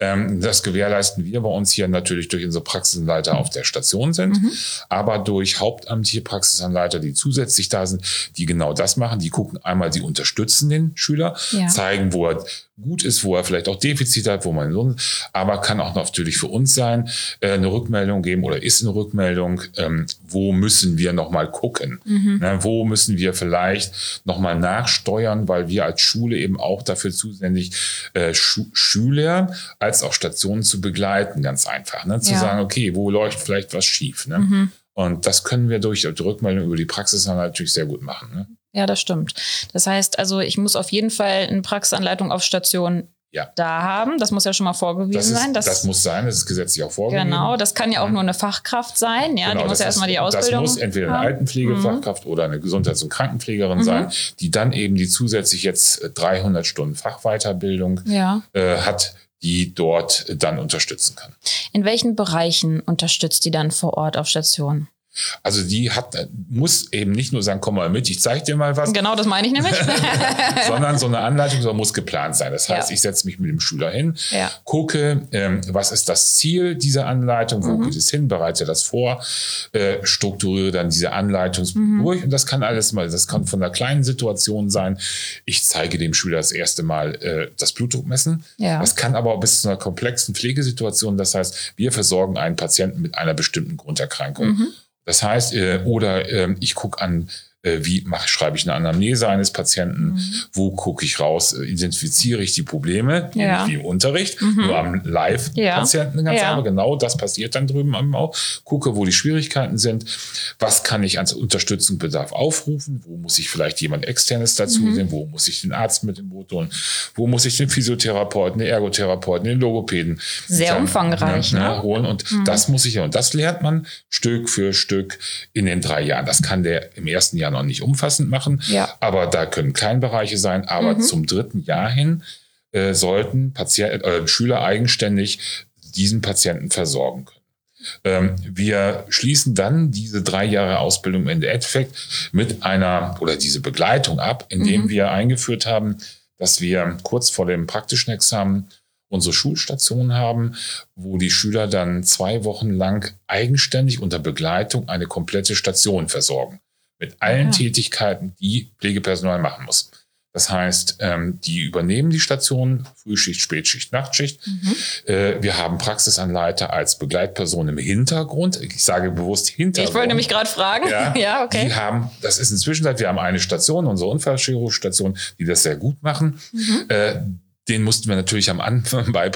Das gewährleisten wir bei uns hier natürlich durch unsere Praxisanleiter auf der Station sind, mhm. aber durch hauptamtliche Praxisanleiter, die zusätzlich da sind, die genau das machen. Die gucken einmal, die unterstützen den Schüler, ja. zeigen, wo er gut ist, wo er vielleicht auch Defizite hat, wo man so, aber kann auch natürlich für uns sein, äh, eine Rückmeldung geben oder ist eine Rückmeldung, ähm, wo müssen wir nochmal gucken, mhm. ne, wo müssen wir vielleicht nochmal nachsteuern, weil wir als Schule eben auch dafür zuständig, äh, Schu- Schüler als auch Stationen zu begleiten, ganz einfach, ne, zu ja. sagen, okay, wo läuft vielleicht was schief, ne? Mhm. Und das können wir durch die Rückmeldung über die Praxis natürlich sehr gut machen, ne? Ja, das stimmt. Das heißt, also ich muss auf jeden Fall eine Praxisanleitung auf Station ja. da haben. Das muss ja schon mal vorgewiesen das ist, sein. Das, das muss sein, das ist gesetzlich auch vorgegeben. Genau, das kann ja auch nur eine Fachkraft sein. Ja, genau, die muss ja erstmal die Ausbildung Das muss entweder eine haben. Altenpflegefachkraft mhm. oder eine Gesundheits- und Krankenpflegerin mhm. sein, die dann eben die zusätzlich jetzt dreihundert Stunden Fachweiterbildung ja. äh, hat, die dort dann unterstützen kann. In welchen Bereichen unterstützt die dann vor Ort auf Station? Also die hat, muss eben nicht nur sagen, komm mal mit, ich zeige dir mal was. Genau, das meine ich nämlich. Sondern so eine Anleitung muss geplant sein. Das heißt, ja. ich setze mich mit dem Schüler hin, ja. gucke, ähm, was ist das Ziel dieser Anleitung, wo mhm. geht es hin, bereite das vor, äh, strukturiere dann diese Anleitung mhm. durch. Und das kann alles mal, das kann von einer kleinen Situation sein. Ich zeige dem Schüler das erste Mal äh, das Blutdruck messen. Ja. Das kann aber auch bis zu einer komplexen Pflegesituation. Das heißt, wir versorgen einen Patienten mit einer bestimmten Grunderkrankung. Mhm. Das heißt, äh, oder äh, ich gucke an, äh, wie mache, schreibe ich eine Anamnese eines Patienten, mhm. wo gucke ich raus, äh, identifiziere ich die Probleme, ja. wie im Unterricht, mhm. nur am Live-Patienten ja. ganz ja. einfach. Genau das passiert dann drüben am Au. Gucke, wo die Schwierigkeiten sind, was kann ich als Unterstützungsbedarf aufrufen, wo muss ich vielleicht jemand Externes dazu mhm. sehen, wo muss ich den Arzt mit im Boot holen, wo muss ich den Physiotherapeuten, den Ergotherapeuten, den Logopäden sehr dann, umfangreich ne, ne? holen. Und mhm. das muss ich ja, und das lernt man Stück für Stück in den drei Jahren. Das kann der im ersten Jahr noch nicht umfassend machen, ja. aber da können Kleinbereiche sein. Aber mhm. zum dritten Jahr hin äh, sollten Patient, äh, Schüler eigenständig diesen Patienten versorgen können. Ähm, wir schließen dann diese drei Jahre Ausbildung im Endeffekt mit einer oder diese Begleitung ab, indem mhm. wir eingeführt haben, dass wir kurz vor dem praktischen Examen unsere Schulstation haben, wo die Schüler dann zwei Wochen lang eigenständig unter Begleitung eine komplette Station versorgen. Mit allen ja. Tätigkeiten, die Pflegepersonal machen muss. Das heißt, ähm, die übernehmen die Station, Frühschicht, Spätschicht, Nachtschicht. Mhm. Äh, wir haben Praxisanleiter als Begleitperson im Hintergrund. Ich sage bewusst Hintergrund. Ich wollte nämlich gerade fragen. Ja, ja, okay. Die haben, das ist inzwischen, wir haben eine Station, unsere Unfallchirurgstation, die das sehr gut machen. Mhm. Äh, den mussten wir natürlich am Anfang beibringen.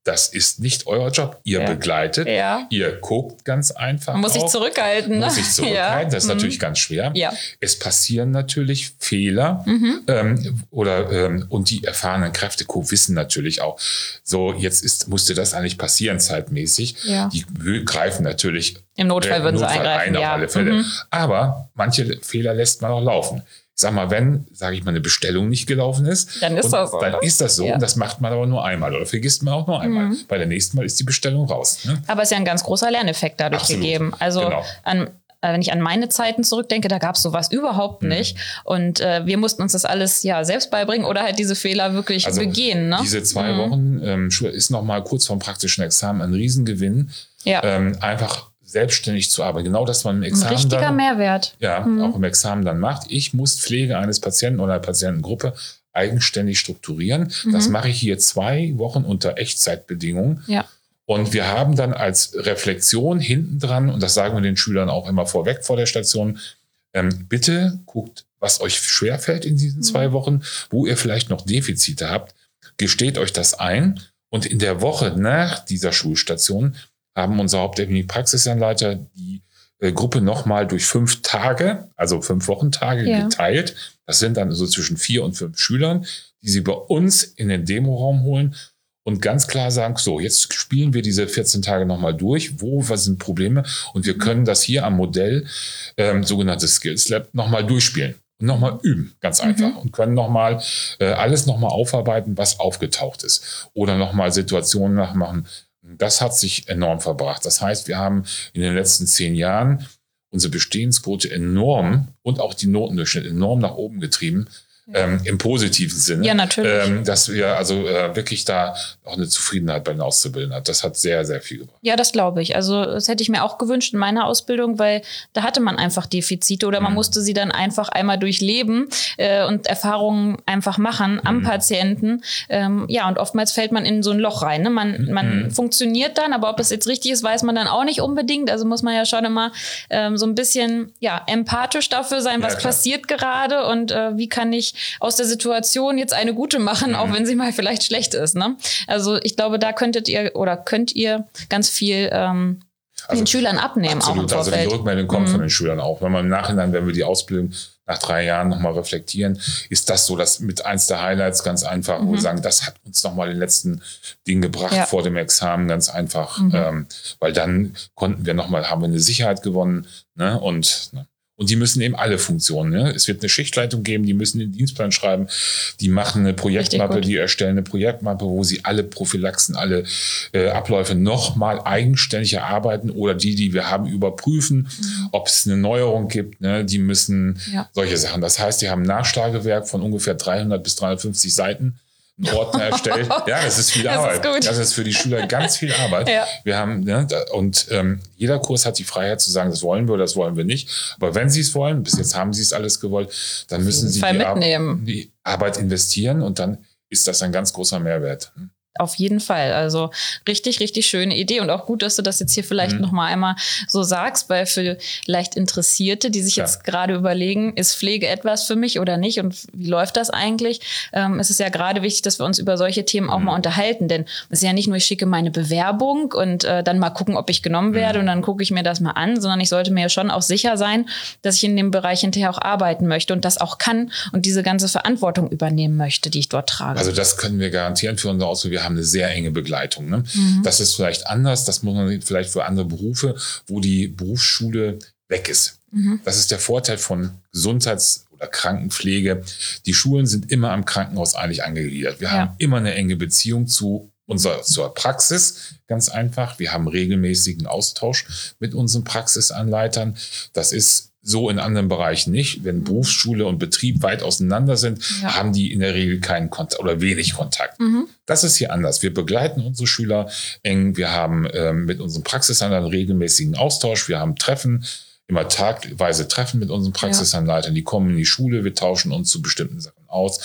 das ist nicht euer Job. Ihr ja. begleitet, ja. ihr guckt ganz einfach. Man muss sich zurückhalten. Ne? Muss sich zurückhalten, ja. das ist mhm. natürlich ganz schwer. Ja. Es passieren natürlich Fehler mhm. ähm, oder ähm, und die erfahrenen Kräfte wissen natürlich auch, so jetzt ist musste das eigentlich passieren zeitmäßig. Ja. Die greifen natürlich im Notfall würden Notfall sie eingreifen. Ein, auf ja. alle Fälle. Mhm. Aber manche Fehler lässt man auch laufen. Ich sag mal, wenn, sage ich mal, eine Bestellung nicht gelaufen ist, dann ist das so. Dann ist das so. Ja. Und das macht man aber nur einmal oder vergisst man auch nur einmal. Mhm. Bei der nächsten Mal ist die Bestellung raus. Ne? Aber es ist ja ein ganz großer Lerneffekt dadurch Absolut. gegeben. Also genau. an wenn ich an meine Zeiten zurückdenke, da gab es sowas überhaupt mhm. nicht. Und äh, wir mussten uns das alles ja selbst beibringen oder halt diese Fehler wirklich also begehen. Ne? Diese zwei mhm. Wochen ähm, ist nochmal kurz vorm praktischen Examen ein Riesengewinn. Ja. Ähm, einfach selbstständig zu arbeiten. Genau das man im Examen ein richtiger dann, Mehrwert. Ja, mhm. auch im Examen dann macht. Ich muss Pflege eines Patienten oder einer Patientengruppe eigenständig strukturieren. Mhm. Das mache ich hier zwei Wochen unter Echtzeitbedingungen. Ja. Und wir haben dann als Reflexion hinten dran, und das sagen wir den Schülern auch immer vorweg vor der Station, ähm, bitte guckt, was euch schwerfällt in diesen mhm. zwei Wochen, wo ihr vielleicht noch Defizite habt, gesteht euch das ein. Und in der Woche nach dieser Schulstation haben unsere hauptsächlich Praxisanleiter die äh, Gruppe nochmal durch fünf Tage, also fünf Wochentage ja. geteilt. Das sind dann so zwischen vier und fünf Schülern, die sie bei uns in den Demoraum holen und ganz klar sagen, so, jetzt spielen wir diese vierzehn Tage nochmal durch. Wo, was sind Probleme? Und wir können das hier am Modell, ähm, sogenanntes Skills Lab, nochmal durchspielen. Und nochmal üben, ganz einfach. Mhm. Und können nochmal äh, alles nochmal aufarbeiten, was aufgetaucht ist. Oder nochmal Situationen nachmachen. Das hat sich enorm verbracht. Das heißt, wir haben in den letzten zehn Jahren unsere Bestehensquote enorm und auch die Notendurchschnitt enorm nach oben getrieben. Ähm, im positiven Sinne. Ja, natürlich. Ähm, dass wir also äh, wirklich da auch eine Zufriedenheit bei den Auszubildenden hat. Das hat sehr, sehr viel gebracht. Ja, das glaube ich. Also das hätte ich mir auch gewünscht in meiner Ausbildung, weil da hatte man einfach Defizite oder man mhm. musste sie dann einfach einmal durchleben äh, und Erfahrungen einfach machen mhm. am Patienten. Ähm, ja, und oftmals fällt man in so ein Loch rein. Ne? Man, man mhm. funktioniert dann, aber ob es jetzt richtig ist, weiß man dann auch nicht unbedingt. Also muss man ja schon immer ähm, so ein bisschen ja empathisch dafür sein, was ja, passiert gerade und äh, wie kann ich aus der Situation jetzt eine gute machen, mhm. auch wenn sie mal vielleicht schlecht ist. Ne? Also ich glaube, da könntet ihr oder könnt ihr ganz viel ähm, also, den Schülern abnehmen. Absolut, auch im Vorfeld. Also die Rückmeldung kommt mhm. von den Schülern auch. Wenn man im Nachhinein, wenn wir die Ausbildung nach drei Jahren nochmal reflektieren, ist das so das mit eins der Highlights ganz einfach, mhm. wo wir sagen, das hat uns nochmal den letzten Ding gebracht ja. vor dem Examen, ganz einfach. Mhm. Ähm, weil dann konnten wir nochmal, haben wir eine Sicherheit gewonnen, ne? Und ne? Und die müssen eben alle Funktionen. Ne? Es wird eine Schichtleitung geben, die müssen den Dienstplan schreiben, die machen eine Projektmappe, die erstellen eine Projektmappe, wo sie alle Prophylaxen, alle äh, Abläufe nochmal eigenständig erarbeiten oder die, die wir haben, überprüfen, mhm. ob es eine Neuerung gibt. Ne? Die müssen ja. solche Sachen. Das heißt, die haben ein Nachschlagewerk von ungefähr dreihundert bis dreihundertfünfzig Seiten. Einen Ordner erstellt. Ja, das ist viel das Arbeit. Ist gut. Das ist für die Schüler ganz viel Arbeit. Ja. Wir haben, ne, und ähm, jeder Kurs hat die Freiheit zu sagen, das wollen wir oder das wollen wir nicht. Aber wenn sie es wollen, bis jetzt haben sie es alles gewollt, dann müssen sie die, Ar- die Arbeit investieren und dann ist das ein ganz großer Mehrwert. Auf jeden Fall. Also richtig, richtig schöne Idee und auch gut, dass du das jetzt hier vielleicht mhm. noch mal einmal so sagst, weil für leicht Interessierte, die sich ja. jetzt gerade überlegen, ist Pflege etwas für mich oder nicht und wie läuft das eigentlich? Ähm, es ist ja gerade wichtig, dass wir uns über solche Themen auch mhm. mal unterhalten, denn es ist ja nicht nur, ich schicke meine Bewerbung und äh, dann mal gucken, ob ich genommen werde mhm. und dann gucke ich mir das mal an, sondern ich sollte mir ja schon auch sicher sein, dass ich in dem Bereich hinterher auch arbeiten möchte und das auch kann und diese ganze Verantwortung übernehmen möchte, die ich dort trage. Also das können wir garantieren für unsere Ausbildung. Wir haben eine sehr enge Begleitung. Ne? Mhm. Das ist vielleicht anders, das muss man vielleicht für andere Berufe, wo die Berufsschule weg ist. Mhm. Das ist der Vorteil von Gesundheits- oder Krankenpflege. Die Schulen sind immer am Krankenhaus eigentlich angegliedert. Wir ja. haben immer eine enge Beziehung zu unserer, zur Praxis, ganz einfach. Wir haben regelmäßigen Austausch mit unseren Praxisanleitern. Das ist so in anderen Bereichen nicht. Wenn Berufsschule und Betrieb weit auseinander sind, ja. haben die in der Regel keinen Kontakt oder wenig Kontakt. Mhm. Das ist hier anders. Wir begleiten unsere Schüler eng. Wir haben ähm, mit unseren Praxisanleitern regelmäßigen Austausch. Wir haben Treffen, immer tagweise Treffen mit unseren Praxisanleitern. Die kommen in die Schule. Wir tauschen uns zu bestimmten Sachen aus.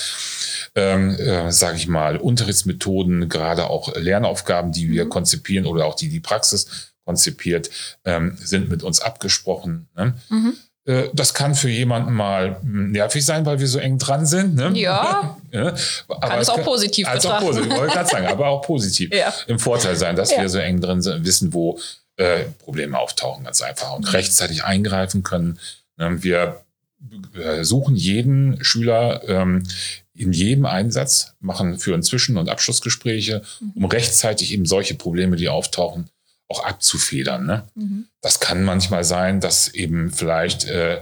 Ähm, äh, sage ich mal, Unterrichtsmethoden, gerade auch Lernaufgaben, die wir mhm. konzipieren oder auch die die Praxis konzipiert, ähm, sind mit uns abgesprochen. Ne? Mhm. Das kann für jemanden mal nervig sein, weil wir so eng dran sind. Ne? Ja, ja, aber kann es auch kann, positiv als betrachten. Auch positiv, wollte ich gerade sagen, aber auch positiv ja. im Vorteil sein, dass ja. wir so eng drin sind, wissen, wo äh, Probleme auftauchen, ganz einfach. Und mhm. rechtzeitig eingreifen können. Wir suchen jeden Schüler ähm, in jedem Einsatz, machen für Zwischen- und Abschlussgespräche, mhm. um rechtzeitig eben solche Probleme, die auftauchen, auch abzufedern. Ne? Mhm. Das kann manchmal sein, dass eben vielleicht, äh,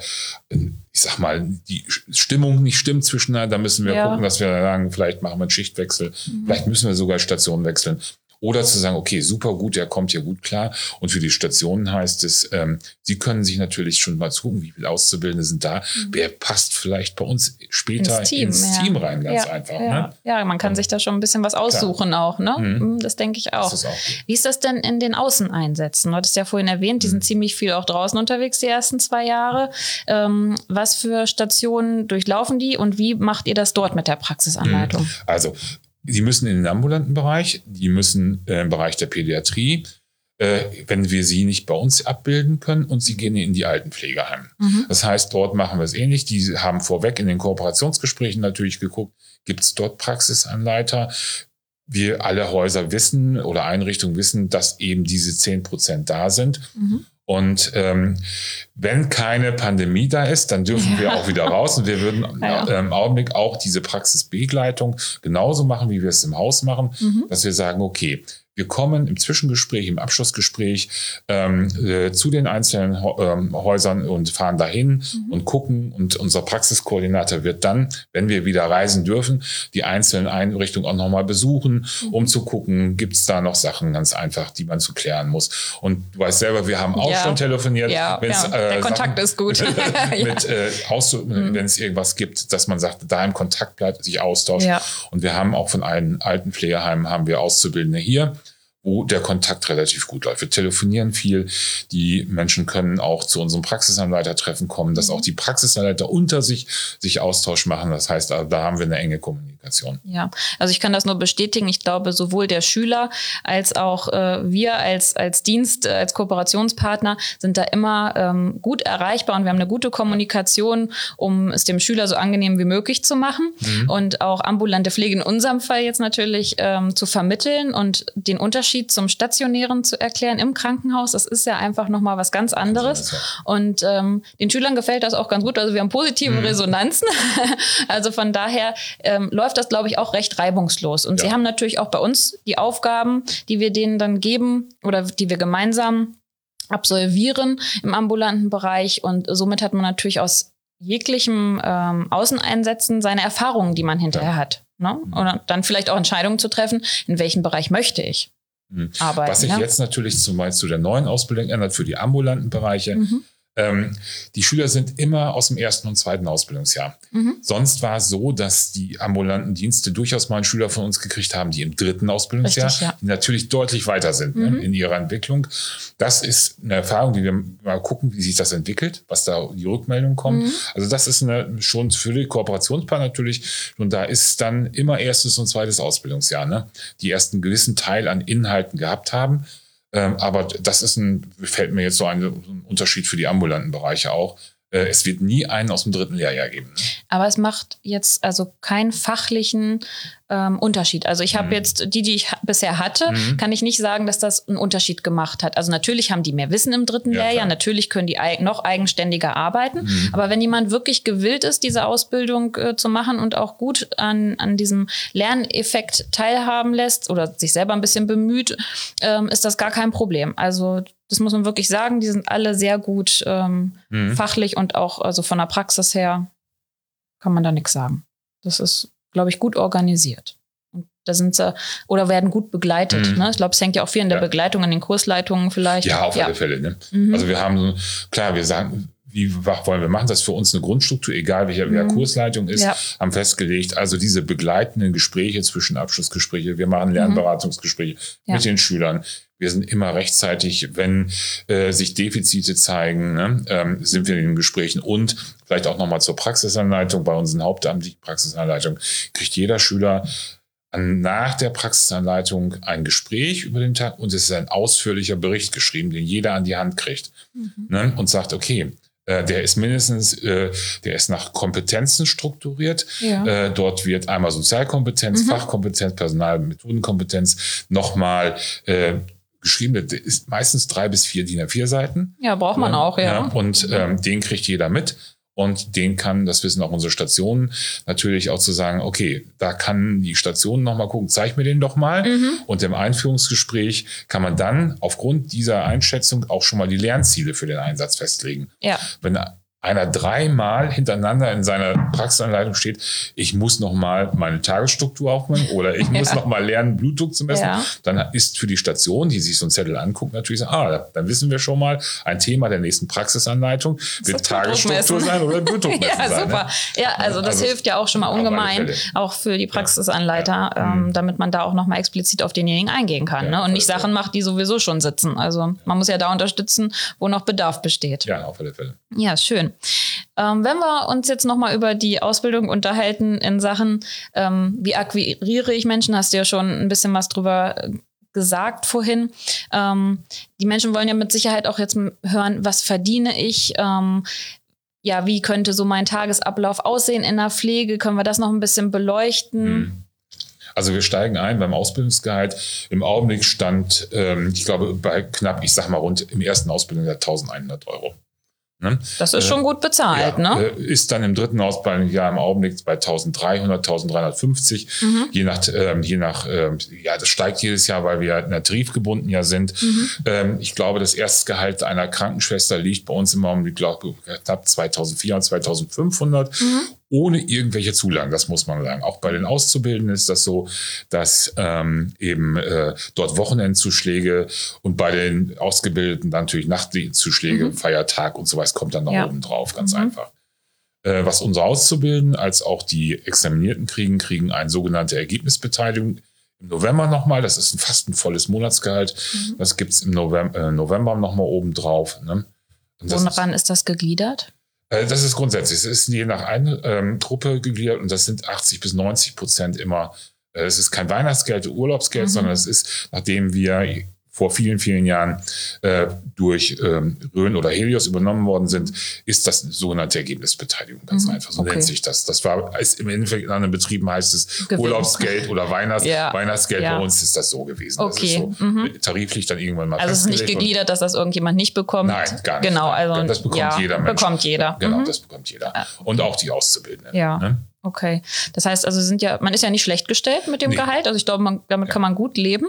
ich sag mal, die Stimmung nicht stimmt zwischeneinander. Da müssen wir ja. gucken, dass wir sagen, vielleicht machen wir einen Schichtwechsel, mhm. vielleicht müssen wir sogar Station wechseln. Oder zu sagen, okay, super gut, der kommt hier gut klar. Und für die Stationen heißt es, ähm, Sie können sich natürlich schon mal gucken, wie viele Auszubildende sind da. Mhm. Wer passt vielleicht bei uns später ins Team, ins ja. Team rein, ganz ja, einfach. Ja. Ne? ja, man kann Und, sich da schon ein bisschen was aussuchen klar. auch. Ne? Mhm. Das denke ich auch. Das ist auch wie ist das denn in den Außeneinsätzen? Du hattest ja vorhin erwähnt, die mhm. sind ziemlich viel auch draußen unterwegs die ersten zwei Jahre. Ähm, was für Stationen durchlaufen die und wie macht ihr das dort mit der Praxisanleitung? Mhm. Also Sie müssen in den ambulanten Bereich, die müssen äh, im Bereich der Pädiatrie, äh, wenn wir sie nicht bei uns abbilden können, und sie gehen in die Altenpflegeheime. Mhm. Das heißt, dort machen wir es ähnlich. Die haben vorweg in den Kooperationsgesprächen natürlich geguckt, gibt es dort Praxisanleiter? Wir alle Häuser wissen oder Einrichtungen wissen, dass eben diese zehn Prozent da sind. Mhm. Und ähm, wenn keine Pandemie da ist, dann dürfen ja. wir auch wieder raus. Und wir würden ja. äh, im Augenblick auch diese Praxisbegleitung genauso machen, wie wir es im Haus machen, mhm. dass wir sagen, okay, wir kommen im Zwischengespräch, im Abschlussgespräch ähm, äh, zu den einzelnen ähm, Häusern und fahren dahin mhm. und gucken. Und unser Praxiskoordinator wird dann, wenn wir wieder reisen dürfen, die einzelnen Einrichtungen auch nochmal besuchen, mhm. um zu gucken, gibt es da noch Sachen ganz einfach, die man zu klären muss. Und du weißt selber, wir haben auch ja. schon telefoniert. Ja, ja. Äh, der Kontakt Sachen, ist gut. mit, äh, mhm. wenn es irgendwas gibt, dass man sagt, da im Kontakt bleibt, sich austauscht. Ja. Und wir haben auch von allen alten Pflegeheimen haben wir Auszubildende hier, wo der Kontakt relativ gut läuft. Wir telefonieren viel. Die Menschen können auch zu unserem Praxisanleitertreffen kommen, dass auch die Praxisanleiter unter sich sich Austausch machen. Das heißt, da haben wir eine enge Kommunikation. Ja, also ich kann das nur bestätigen. Ich glaube, sowohl der Schüler als auch äh, wir als als Dienst, äh, als Kooperationspartner sind da immer ähm, gut erreichbar und wir haben eine gute Kommunikation, um es dem Schüler so angenehm wie möglich zu machen mhm. und auch ambulante Pflege in unserem Fall jetzt natürlich ähm, zu vermitteln und den Unterschied zum Stationären zu erklären im Krankenhaus. Das ist ja einfach nochmal was ganz anderes. Und ähm, den Schülern gefällt das auch ganz gut. Also wir haben positive mhm. Resonanzen. Also von daher ähm, läuft das, glaube ich, auch recht reibungslos. Und ja. sie haben natürlich auch bei uns die Aufgaben, die wir denen dann geben oder die wir gemeinsam absolvieren im ambulanten Bereich. Und somit hat man natürlich aus jeglichem ähm, Außeneinsätzen seine Erfahrungen, die man hinterher ja. hat. Ne? Und dann vielleicht auch Entscheidungen zu treffen, in welchem Bereich möchte ich. Arbeiten, Was sich ja. jetzt natürlich zumeist zu der neuen Ausbildung ändert für die ambulanten Bereiche. Mhm. Ähm, die Schüler sind immer aus dem ersten und zweiten Ausbildungsjahr. Mhm. Sonst war es so, dass die ambulanten Dienste durchaus mal einen Schüler von uns gekriegt haben, die im dritten Ausbildungsjahr, Richtig, ja. die natürlich deutlich weiter sind mhm. ne, in ihrer Entwicklung. Das ist eine Erfahrung, die wir mal gucken, wie sich das entwickelt, was da die Rückmeldungen kommen. Mhm. Also das ist eine, schon für die Kooperationspartner natürlich, und da ist dann immer erstes und zweites Ausbildungsjahr, ne, die erst einen gewissen Teil an Inhalten gehabt haben. Ähm, aber das ist ein, fällt mir jetzt so ein, ein Unterschied für die ambulanten Bereiche auch. Äh, es wird nie einen aus dem dritten Lehrjahr geben. Ne? Aber es macht jetzt also keinen fachlichen ähm, Unterschied. Also ich habe mhm. jetzt die, die ich ha- bisher hatte, mhm. kann ich nicht sagen, dass das einen Unterschied gemacht hat. Also natürlich haben die mehr Wissen im dritten ja, Lehrjahr, klar. natürlich können die eig- noch eigenständiger arbeiten. Mhm. Aber wenn jemand wirklich gewillt ist, diese Ausbildung äh, zu machen und auch gut an, an diesem Lerneffekt teilhaben lässt oder sich selber ein bisschen bemüht, ähm, ist das gar kein Problem. Also das muss man wirklich sagen, die sind alle sehr gut ähm, mhm. fachlich und auch also von der Praxis her kann man da nichts sagen. Das ist, glaube ich, gut organisiert. Und da sind sie oder werden gut begleitet. Mhm. Ne? Ich glaube, es hängt ja auch viel in der ja. Begleitung, an den Kursleitungen vielleicht. Ja, auf ja. alle Fälle. Ne? Mhm. Also wir haben, klar, wir sagen, wie wollen wir machen, das für uns eine Grundstruktur, egal welcher mhm. Kursleitung ist, ja. haben festgelegt, also diese begleitenden Gespräche zwischen Abschlussgespräche, wir machen Lernberatungsgespräche mhm. mit ja. den Schülern. Wir sind immer rechtzeitig, wenn äh, sich Defizite zeigen, ne, ähm, sind wir in den Gesprächen und vielleicht auch nochmal zur Praxisanleitung. Bei unseren hauptamtlichen Praxisanleitungen kriegt jeder Schüler an, nach der Praxisanleitung ein Gespräch über den Tag und es ist ein ausführlicher Bericht geschrieben, den jeder an die Hand kriegt mhm. ne, und sagt, okay, Äh, der ist mindestens, äh, der ist nach Kompetenzen strukturiert. Ja. Äh, dort wird einmal Sozialkompetenz, Mhm. Fachkompetenz, Personal- und Methodenkompetenz nochmal äh, geschrieben. Das ist meistens drei bis vier D I N A vier Seiten. Ja, braucht man auch, ja. ja und ähm, den kriegt jeder mit. Und den kann, das wissen auch unsere Stationen, natürlich auch zu sagen, okay, da kann die Station nochmal gucken, zeig mir den doch mal. Mhm. Und im Einführungsgespräch kann man dann aufgrund dieser Einschätzung auch schon mal die Lernziele für den Einsatz festlegen. Ja. Wenn einer dreimal hintereinander in seiner Praxisanleitung steht, ich muss noch mal meine Tagesstruktur aufmachen oder ich muss Ja. noch mal lernen, Blutdruck zu messen, Ja. dann ist für die Station, die sich so einen Zettel anguckt, natürlich so, ah, dann wissen wir schon mal, ein Thema der nächsten Praxisanleitung wird Tagesstruktur sein oder Blutdruck messen Ja, sein. super. Ne? Ja, also das Also, hilft ja auch schon mal auf alle ungemein, Fälle. auch für die Praxisanleiter, Ja. ähm, damit man da auch nochmal explizit auf denjenigen eingehen kann, Ja, ne? auf Und nicht alle Sachen macht, die sowieso schon sitzen. Also man muss ja da unterstützen, wo noch Bedarf besteht. Ja, auf alle Fälle. Ja, schön. Ähm, wenn wir uns jetzt nochmal über die Ausbildung unterhalten in Sachen, ähm, wie akquiriere ich Menschen, hast du ja schon ein bisschen was drüber äh, gesagt vorhin. Ähm, die Menschen wollen ja mit Sicherheit auch jetzt m- hören, was verdiene ich? Ähm, ja, wie könnte so mein Tagesablauf aussehen in der Pflege? Können wir das noch ein bisschen beleuchten? Mhm. Also wir steigen ein beim Ausbildungsgehalt. Im Augenblick stand, ähm, ich glaube, bei knapp, ich sag mal rund im ersten Ausbildungsjahr eintausendeinhundert Euro. Ne? Das ist schon gut bezahlt, ja, ne? äh, Ist dann im dritten Ausbildungsjahr im Augenblick bei eintausenddreihundert, eintausenddreihundertfünfzig. Mhm. Je nach, ähm, je nach ähm, ja, das steigt jedes Jahr, weil wir in der tarifgebunden ja sind. Mhm. Ähm, ich glaube, das Erstgehalt einer Krankenschwester liegt bei uns im Augenblick, glaube ich, knapp zweitausendvierhundert, zweitausendfünfhundert. Mhm. Ohne irgendwelche Zulagen, das muss man sagen. Auch bei den Auszubildenden ist das so, dass ähm, eben äh, dort Wochenendzuschläge und bei den Ausgebildeten dann natürlich Nachtzuschläge, Mhm. Feiertag und so was kommt dann noch Ja. oben drauf, ganz Mhm. einfach. Äh, was unsere Auszubildenden als auch die Examinierten kriegen, kriegen eine sogenannte Ergebnisbeteiligung im November nochmal. Das ist ein fast ein volles Monatsgehalt. Mhm. Das gibt's im November, äh, November nochmal oben drauf. Ne? Und das Woran ist das gegliedert? äh, Das ist grundsätzlich, es ist je nach einer ähm, Gruppe gegliedert und das sind achtzig bis neunzig Prozent immer, äh, es ist kein Weihnachtsgeld, Urlaubsgeld, Mhm. sondern es ist, nachdem wir vor vielen, vielen Jahren äh, durch ähm, Rhön oder Helios übernommen worden sind, ist das sogenannte Ergebnisbeteiligung, ganz Mhm. einfach, so Okay. nennt sich das. Das war, ist im Endeffekt in anderen Betrieben heißt es Gewinn. Urlaubsgeld oder Weihnachts Ja. Weihnachtsgeld, Ja. bei uns ist das so gewesen. Okay. Das ist so Mhm. tariflich dann irgendwann mal Also es ist nicht festgelegt worden. gegliedert, dass das irgendjemand nicht bekommt. Nein, gar nicht. Genau, also Das bekommt ja, jeder Mensch. bekommt jeder. Genau, Mhm. das bekommt jeder. Und auch die Auszubildenden. Ja. Ne? Okay. Das heißt, also sind ja, man ist ja nicht schlecht gestellt mit dem Nee. Gehalt. Also ich glaube, man, damit Ja. kann man gut leben.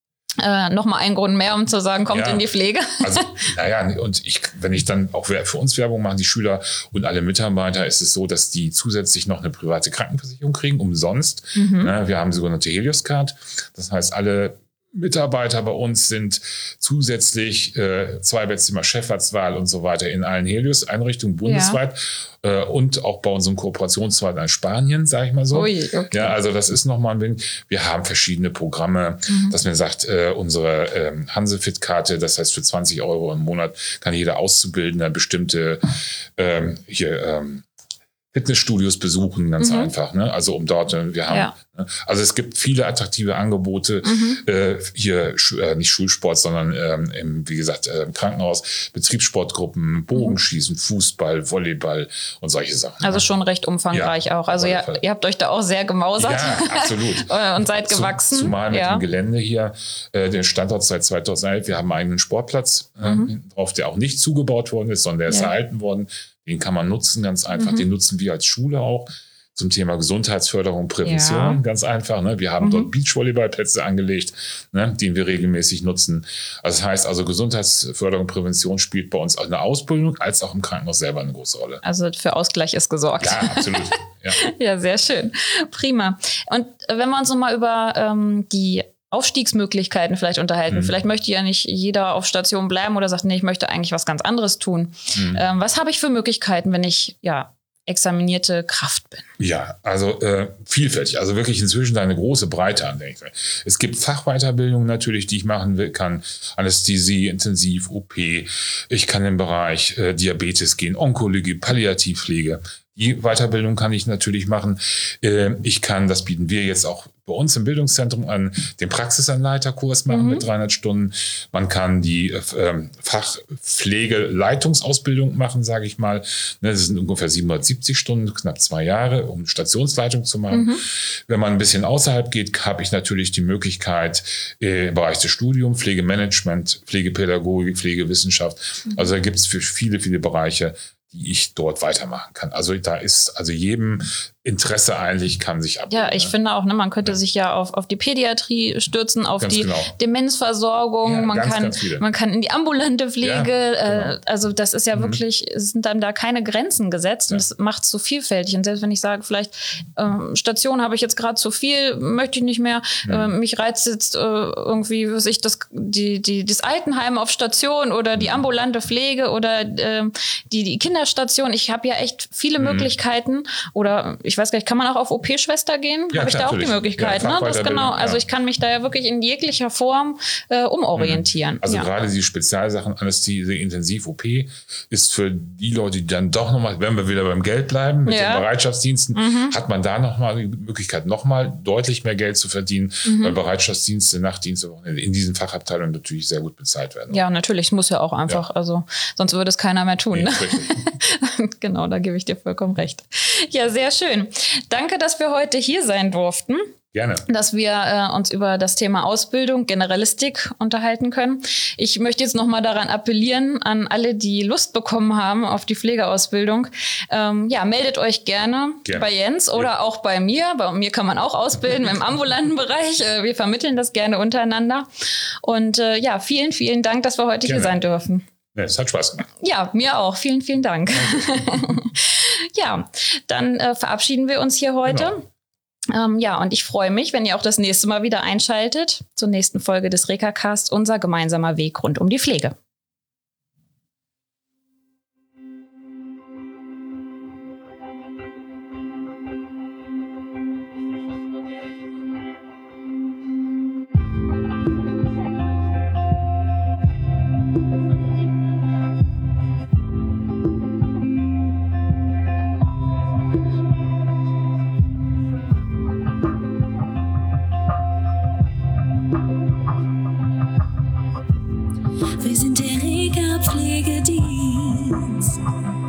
Äh, Nochmal ein Grund mehr, um zu sagen, kommt Ja. in die Pflege. Also, naja, und ich, wenn ich dann auch für uns Werbung machen, die Schüler und alle Mitarbeiter, ist es so, dass die zusätzlich noch eine private Krankenversicherung kriegen, umsonst. Mhm. Ne, wir haben die sogenannte Helios-Card. Das heißt, alle Mitarbeiter bei uns sind zusätzlich äh, Zweibettzimmer, Chefarztwahl und so weiter in allen Helios-Einrichtungen bundesweit äh, und auch bei unserem Kooperationspartner in Spanien, sage ich mal so. Ui, okay. Ja, also das ist nochmal ein Ding. Wir haben verschiedene Programme, Mhm. dass man sagt, äh, unsere ähm, Hansefit-Karte, das heißt für zwanzig Euro im Monat kann jeder Auszubildende bestimmte ähm, hier ähm, Fitnessstudios besuchen, ganz Mhm. einfach. Ne? Also um dort, äh, wir haben, Ja. ne? Also es gibt viele attraktive Angebote, Mhm. äh, hier Schu- äh, nicht Schulsport, sondern ähm, im, wie gesagt, äh, im Krankenhaus, Betriebssportgruppen, Bogenschießen, Fußball, Volleyball und solche Sachen. Also ne? schon recht umfangreich Ja, auch. Also auf alle ihr, Fälle. ihr habt euch da auch sehr gemausert. Ja, absolut. und seid Zu- gewachsen. Zumal mit ja. dem Gelände hier, äh, den Standort seit zweitausendelf, wir haben einen eigenen Sportplatz äh, Mhm. hinten drauf, der auch nicht zugebaut worden ist, sondern der ist Ja. erhalten worden. Den kann man nutzen, ganz einfach. Mhm. Den nutzen wir als Schule auch zum Thema Gesundheitsförderung, Prävention, Ja. ganz einfach. Ne? Wir haben Mhm. dort Beachvolleyballplätze angelegt, ne? die wir regelmäßig nutzen. Also das heißt also, Gesundheitsförderung, Prävention spielt bei uns auch in der Ausbildung als auch im Krankenhaus selber eine große Rolle. Also für Ausgleich ist gesorgt. Ja, absolut. Ja. Ja, sehr schön. Prima. Und wenn wir uns nochmal über ähm, die Aufstiegsmöglichkeiten vielleicht unterhalten. Mhm. Vielleicht möchte ja nicht jeder auf Station bleiben oder sagt, nee, ich möchte eigentlich was ganz anderes tun. Mhm. Ähm, was habe ich für Möglichkeiten, wenn ich ja examinierte Kraft bin? Ja, also äh, vielfältig. Also wirklich inzwischen eine große Breite an. Denke ich. Es gibt Fachweiterbildungen natürlich, die ich machen will, kann. Anästhesie, Intensiv, O P. Ich kann im Bereich äh, Diabetes gehen, Onkologie, Palliativpflege. Die Weiterbildung kann ich natürlich machen. Ich kann, das bieten wir jetzt auch bei uns im Bildungszentrum an, den Praxisanleiterkurs machen mhm. mit dreihundert Stunden. Man kann die äh, Fachpflegeleitungsausbildung machen, sage ich mal. Das sind ungefähr siebenhundertsiebzig Stunden, knapp zwei Jahre, um Stationsleitung zu machen. Mhm. Wenn man ein bisschen außerhalb geht, habe ich natürlich die Möglichkeit äh, im Bereich des Studiums, Pflegemanagement, Pflegepädagogik, Pflegewissenschaft. Mhm. Also da gibt es für viele, viele Bereiche, die ich dort weitermachen kann. Also da ist also jedem Interesse eigentlich kann sich ab. Ja, ich ne? finde auch, ne, man könnte ja. sich ja auf, auf die Pädiatrie stürzen, auf ganz die genau. Demenzversorgung, ja, man, ganz, kann, ganz man kann in die ambulante Pflege, ja, genau. äh, also das ist ja mhm. wirklich, es sind dann da keine Grenzen gesetzt ja. und das macht es so vielfältig. Und selbst wenn ich sage, vielleicht ähm, Station habe ich jetzt gerade zu viel, möchte ich nicht mehr, mhm. äh, mich reizt jetzt äh, irgendwie, was ich, das, die, die, das Altenheim auf Station oder die ambulante Pflege oder äh, die, die Kinderstation. Ich habe ja echt viele mhm. Möglichkeiten oder ich Ich weiß gar nicht, kann man auch auf O P-Schwester gehen? Ja, habe ich da auch die Möglichkeit? Ja, ne? Das genau. Also ja. ich kann mich da ja wirklich in jeglicher Form äh, umorientieren. Also ja. gerade die Spezialsachen, Anästhesie, Intensiv-O P ist für die Leute, die dann doch nochmal, wenn wir wieder beim Geld bleiben, mit ja. den Bereitschaftsdiensten, mhm. hat man da nochmal die Möglichkeit, nochmal deutlich mehr Geld zu verdienen, mhm. weil Bereitschaftsdienste, Nachtdienste in diesen Fachabteilungen natürlich sehr gut bezahlt werden. Ja, natürlich. Es muss ja auch einfach, ja. also sonst würde es keiner mehr tun. Nee, ne? Genau, da gebe ich dir vollkommen recht. Ja, sehr schön. Danke, dass wir heute hier sein durften. Gerne. Dass wir äh, uns über das Thema Ausbildung, Generalistik unterhalten können. Ich möchte jetzt nochmal daran appellieren, an alle, die Lust bekommen haben auf die Pflegeausbildung. Ähm, ja, meldet euch gerne, gerne. bei Jens oder ja. auch bei mir. Bei mir kann man auch ausbilden im ambulanten Bereich. Äh, wir vermitteln das gerne untereinander. Und äh, ja, vielen, vielen Dank, dass wir heute gerne. hier sein dürfen. Ja, es hat Spaß gemacht. Ja, mir auch. Vielen, vielen Dank. Ja, dann äh, verabschieden wir uns hier heute. Genau. Ähm, ja, und ich freue mich, wenn ihr auch das nächste Mal wieder einschaltet zur nächsten Folge des Rekacast, unser gemeinsamer Weg rund um die Pflege. Wir sind der Reka-Pflegedienst.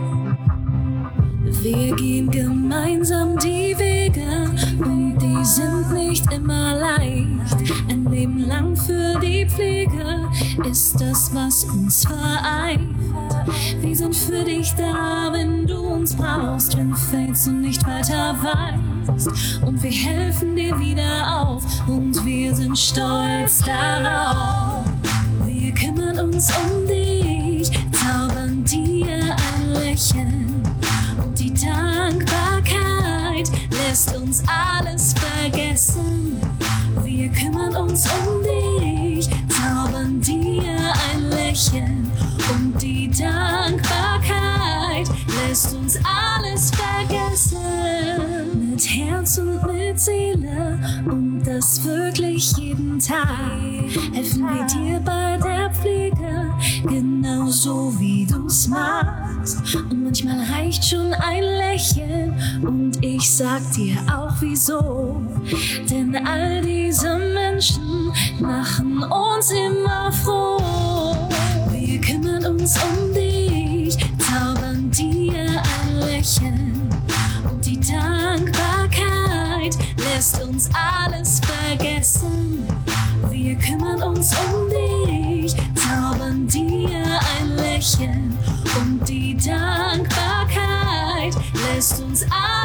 Wir gehen gemeinsam die Wege und die sind nicht immer leicht. Ein Leben lang für die Pflege ist das, was uns vereint. Wir sind für dich da, wenn du uns brauchst, wenn du fällst und nicht weiter weißt. Und wir helfen dir wieder auf und wir sind stolz darauf. Wir kümmern uns um dich, zaubern dir ein Lächeln. Und die Dankbarkeit lässt uns alles vergessen. Wir kümmern uns um dich, zaubern dir ein Lächeln. Und die Dankbarkeit lässt uns alles vergessen. Mit Herz und mit Seele und das wirklich jeden Tag. Helfen wir dir bei der Pflege, genauso wie du's magst. Und manchmal reicht schon ein Lächeln und ich sag dir auch wieso. Denn all diese Menschen machen uns immer froh. Wir kümmern uns um dich, zaubern dir ein Lächeln. Und die Dankbarkeit lässt uns alles vergessen. Wir kümmern uns um dich, zaubern dir ein Lächeln. Und die Dankbarkeit lässt uns alles